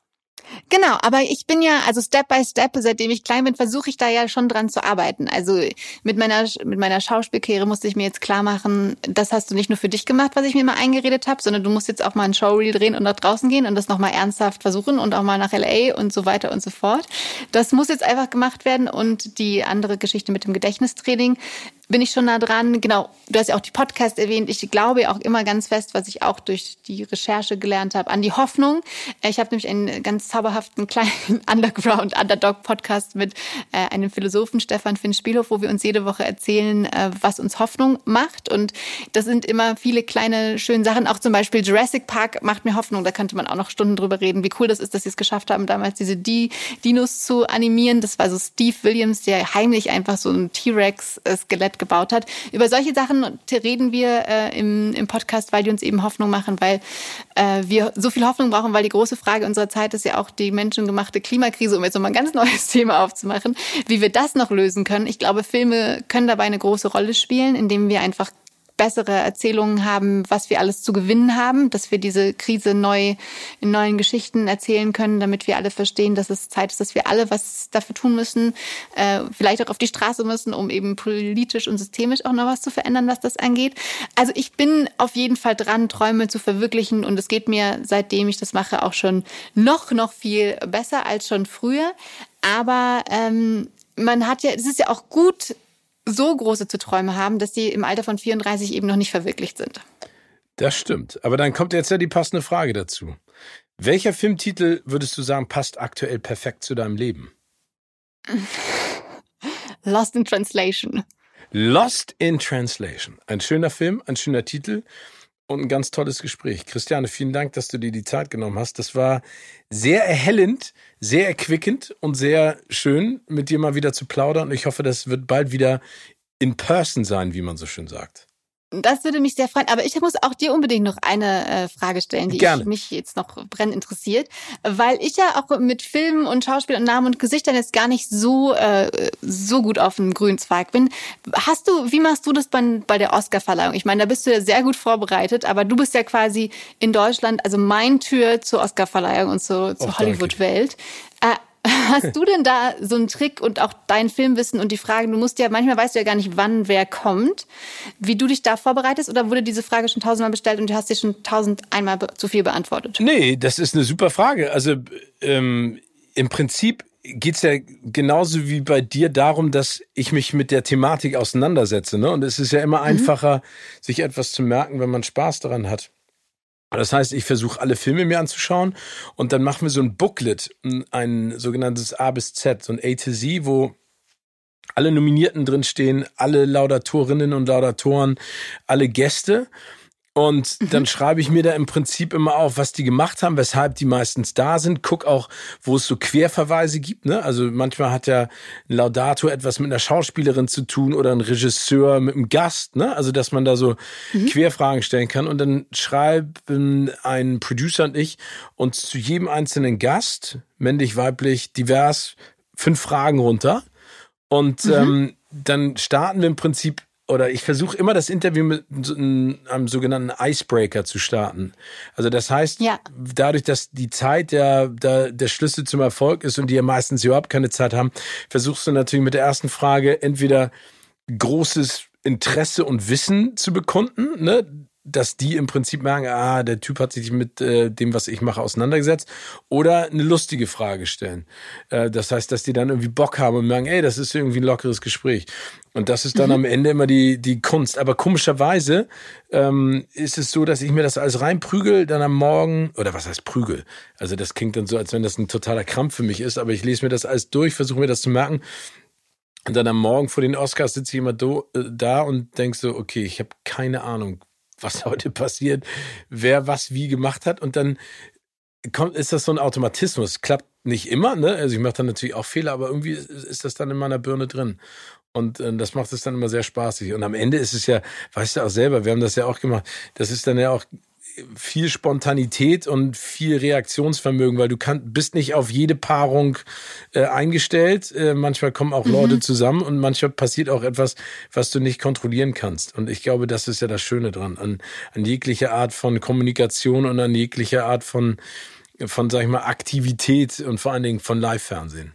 Genau, aber ich bin ja, also Step by Step, seitdem ich klein bin, versuche ich da ja schon dran zu arbeiten. Also mit meiner mit meiner Schauspielkarriere musste ich mir jetzt klar machen, das hast du nicht nur für dich gemacht, was ich mir mal eingeredet habe, sondern du musst jetzt auch mal ein Showreel drehen und nach draußen gehen und das nochmal ernsthaft versuchen und auch mal nach L A und so weiter und so fort. Das muss jetzt einfach gemacht werden und die andere Geschichte mit dem Gedächtnistraining bin ich schon nah dran. Genau, du hast ja auch die Podcast erwähnt. Ich glaube auch immer ganz fest, was ich auch durch die Recherche gelernt habe, an die Hoffnung. Ich habe nämlich einen ganz zauberhaften kleinen Underground-Underdog-Podcast mit äh, einem Philosophen, Stefan Finn-Spielhoff, wo wir uns jede Woche erzählen, äh, was uns Hoffnung macht. Und das sind immer viele kleine, schöne Sachen. Auch zum Beispiel Jurassic Park macht mir Hoffnung. Da könnte man auch noch Stunden drüber reden, wie cool das ist, dass sie es geschafft haben, damals diese D- Dinos zu animieren. Das war so Steve Williams, der heimlich einfach so ein T-Rex-Skelett gebaut hat. Über solche Sachen reden wir äh, im, im Podcast, weil die uns eben Hoffnung machen, weil äh, wir so viel Hoffnung brauchen, weil die große Frage unserer Zeit ist ja auch die menschengemachte Klimakrise, um jetzt nochmal ein ganz neues Thema aufzumachen, wie wir das noch lösen können. Ich glaube, Filme können dabei eine große Rolle spielen, indem wir einfach bessere Erzählungen haben, was wir alles zu gewinnen haben, dass wir diese Krise neu in neuen Geschichten erzählen können, damit wir alle verstehen, dass es Zeit ist, dass wir alle was dafür tun müssen, äh, vielleicht auch auf die Straße müssen, um eben politisch und systemisch auch noch was zu verändern, was das angeht. Also ich bin auf jeden Fall dran, Träume zu verwirklichen und es geht mir, seitdem ich das mache, auch schon noch, noch viel besser als schon früher. Aber ähm, man hat ja, es ist ja auch gut, so große zu Träume haben, dass die im Alter von vierunddreißig eben noch nicht verwirklicht sind. Das stimmt. Aber dann kommt jetzt ja die passende Frage dazu. Welcher Filmtitel würdest du sagen, passt aktuell perfekt zu deinem Leben? Lost in Translation. Lost in Translation. Ein schöner Film, ein schöner Titel und ein ganz tolles Gespräch. Christiane, vielen Dank, dass du dir die Zeit genommen hast. Das war sehr erhellend, sehr erquickend und sehr schön, mit dir mal wieder zu plaudern. Und ich hoffe, das wird bald wieder in person sein, wie man so schön sagt. Das würde mich sehr freuen. Aber ich muss auch dir unbedingt noch eine äh, Frage stellen, die Gerne. ich, mich jetzt noch brennend interessiert. Weil ich ja auch mit Filmen und Schauspiel und Namen und Gesichtern jetzt gar nicht so äh, so gut auf dem grünen Zweig bin. Hast du, wie machst du das bei, bei der Oscarverleihung? Ich meine, da bist du ja sehr gut vorbereitet, aber du bist ja quasi in Deutschland, also mein Tür zur Oscarverleihung und zur, zur Hollywood-Welt. Äh, Hast du denn da so einen Trick und auch dein Filmwissen und die Fragen, du musst ja, manchmal weißt du ja gar nicht, wann wer kommt, wie du dich da vorbereitest, oder wurde diese Frage schon tausendmal bestellt und du hast sie schon tausend einmal be- zu viel beantwortet? Nee, das ist eine super Frage. Also ähm, im Prinzip geht's ja genauso wie bei dir darum, dass ich mich mit der Thematik auseinandersetze. Ne? Und es ist ja immer einfacher, mhm. sich etwas zu merken, wenn man Spaß daran hat. Das heißt, ich versuche alle Filme mir anzuschauen und dann machen wir so ein Booklet, ein sogenanntes A bis Z, so ein A to Z, wo alle Nominierten drinstehen, alle Laudatorinnen und Laudatoren, alle Gäste. Und dann mhm. schreibe ich mir da im Prinzip immer auf, was die gemacht haben, weshalb die meistens da sind. Guck auch, wo es so Querverweise gibt. Ne? Also manchmal hat ja ein Laudator etwas mit einer Schauspielerin zu tun oder ein Regisseur mit einem Gast. Ne? Also dass man da so mhm. Querfragen stellen kann. Und dann schreiben ein Producer und ich uns zu jedem einzelnen Gast, männlich, weiblich, divers, fünf Fragen runter. Und mhm. ähm, dann starten wir im Prinzip, oder ich versuche immer das Interview mit einem sogenannten Icebreaker zu starten. Also das heißt, ja. dadurch, dass die Zeit der, der, der Schlüssel zum Erfolg ist und die ja meistens überhaupt keine Zeit haben, versuchst du natürlich mit der ersten Frage entweder großes Interesse und Wissen zu bekunden, ne? Dass die im Prinzip merken, ah, der Typ hat sich mit äh, dem, was ich mache, auseinandergesetzt, oder eine lustige Frage stellen. Äh, das heißt, dass die dann irgendwie Bock haben und merken, ey, das ist irgendwie ein lockeres Gespräch. Und das ist dann mhm. am Ende immer die die Kunst. Aber komischerweise ähm, ist es so, dass ich mir das alles reinprügel, dann am Morgen, oder was heißt prügel? Also das klingt dann so, als wenn das ein totaler Krampf für mich ist, aber ich lese mir das alles durch, versuche mir das zu merken. Und dann am Morgen vor den Oscars sitze ich immer do, äh, da und denk so, okay, ich habe keine Ahnung, was heute passiert, wer was wie gemacht hat, und dann kommt, ist das so ein Automatismus. Klappt nicht immer, ne? Also ich mache dann natürlich auch Fehler, aber irgendwie ist, ist das dann in meiner Birne drin. Und äh, das macht es dann immer sehr spaßig. Und am Ende ist es ja, weißt du auch selber, wir haben das ja auch gemacht, das ist dann ja auch viel Spontanität und viel Reaktionsvermögen, weil du kann, bist nicht auf jede Paarung äh, eingestellt. Äh, manchmal kommen auch mhm. Leute zusammen und manchmal passiert auch etwas, was du nicht kontrollieren kannst. Und ich glaube, das ist ja das Schöne dran, an, an jeglicher Art von Kommunikation und an jeglicher Art von, von, sag ich mal, Aktivität und vor allen Dingen von Live-Fernsehen.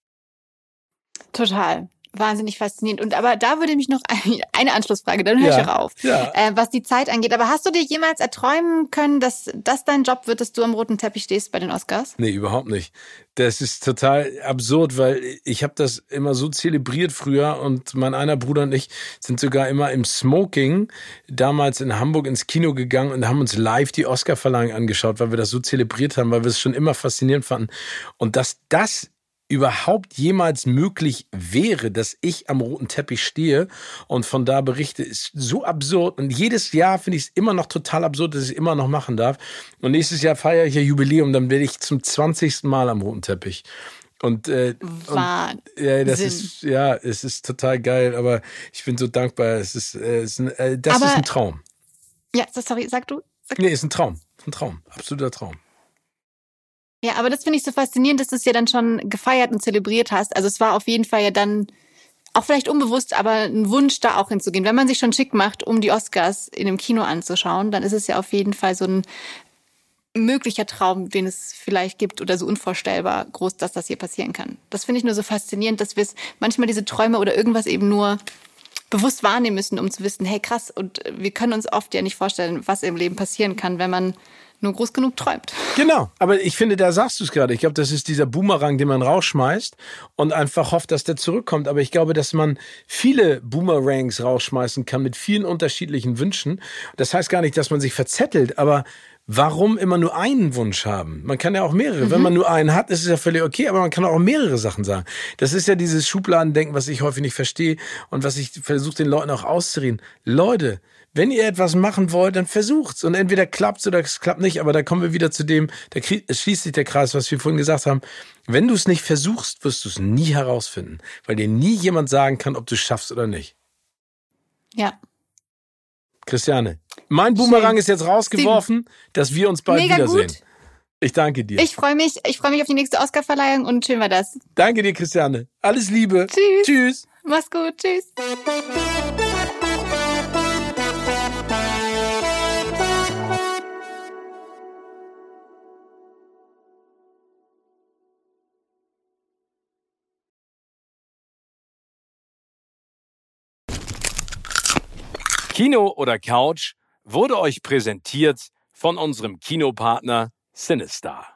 Total. Wahnsinnig faszinierend. Und aber da würde mich noch eine Anschlussfrage, dann höre ja, ich auch auf, ja. äh, was die Zeit angeht. Aber hast du dir jemals erträumen können, dass das dein Job wird, dass du am roten Teppich stehst bei den Oscars? Nee, überhaupt nicht. Das ist total absurd, weil ich habe das immer so zelebriert früher und mein einer Bruder und ich sind sogar immer im Smoking damals in Hamburg ins Kino gegangen und haben uns live die Oscarverleihung angeschaut, weil wir das so zelebriert haben, weil wir es schon immer faszinierend fanden. Und dass das überhaupt jemals möglich wäre, dass ich am roten Teppich stehe und von da berichte, ist so absurd. Und jedes Jahr finde ich es immer noch total absurd, dass ich es immer noch machen darf. Und nächstes Jahr feiere ich ja Jubiläum, dann werde ich zum zwanzigsten Mal am roten Teppich. Und, äh, und ja, das ist ja, es ist total geil, aber ich bin so dankbar. Es ist, äh, es ist ein, äh, das aber, ist ein Traum. Ja, sorry, sag du. Sag nee, ist ein Traum, ein Traum, absoluter Traum. Ja, aber das finde ich so faszinierend, dass du es ja dann schon gefeiert und zelebriert hast. Also es war auf jeden Fall ja dann auch vielleicht unbewusst, aber ein Wunsch, da auch hinzugehen. Wenn man sich schon schick macht, um die Oscars in einem Kino anzuschauen, dann ist es ja auf jeden Fall so ein möglicher Traum, den es vielleicht gibt oder so unvorstellbar groß, dass das hier passieren kann. Das finde ich nur so faszinierend, dass wir es manchmal diese Träume oder irgendwas eben nur bewusst wahrnehmen müssen, um zu wissen, hey krass, und wir können uns oft ja nicht vorstellen, was im Leben passieren kann, wenn man nur groß genug träumt. Genau, aber ich finde, da sagst du es gerade. Ich glaube, das ist dieser Boomerang, den man rausschmeißt und einfach hofft, dass der zurückkommt. Aber ich glaube, dass man viele Boomerangs rausschmeißen kann mit vielen unterschiedlichen Wünschen. Das heißt gar nicht, dass man sich verzettelt, aber warum immer nur einen Wunsch haben? Man kann ja auch mehrere. Mhm. Wenn man nur einen hat, ist es ja völlig okay, aber man kann auch mehrere Sachen sagen. Das ist ja dieses Schubladendenken, was ich häufig nicht verstehe und was ich versuche, den Leuten auch auszureden. Leute, wenn ihr etwas machen wollt, dann versucht's. Und entweder klappt's oder es klappt nicht. Aber da kommen wir wieder zu dem, da schließt sich der Kreis, was wir vorhin gesagt haben. Wenn du es nicht versuchst, wirst du es nie herausfinden. Weil dir nie jemand sagen kann, ob du es schaffst oder nicht. Ja. Christiane, mein Boomerang Schön. ist jetzt rausgeworfen, dass wir uns bald Mega wiedersehen. Gut. Ich danke dir. Ich freue mich, ich freue mich auf die nächste Oscarverleihung und schön war das. Danke dir, Christiane. Alles Liebe. Tschüss. Tschüss. Mach's gut. Tschüss. Kino oder Couch wurde euch präsentiert von unserem Kinopartner Cinestar.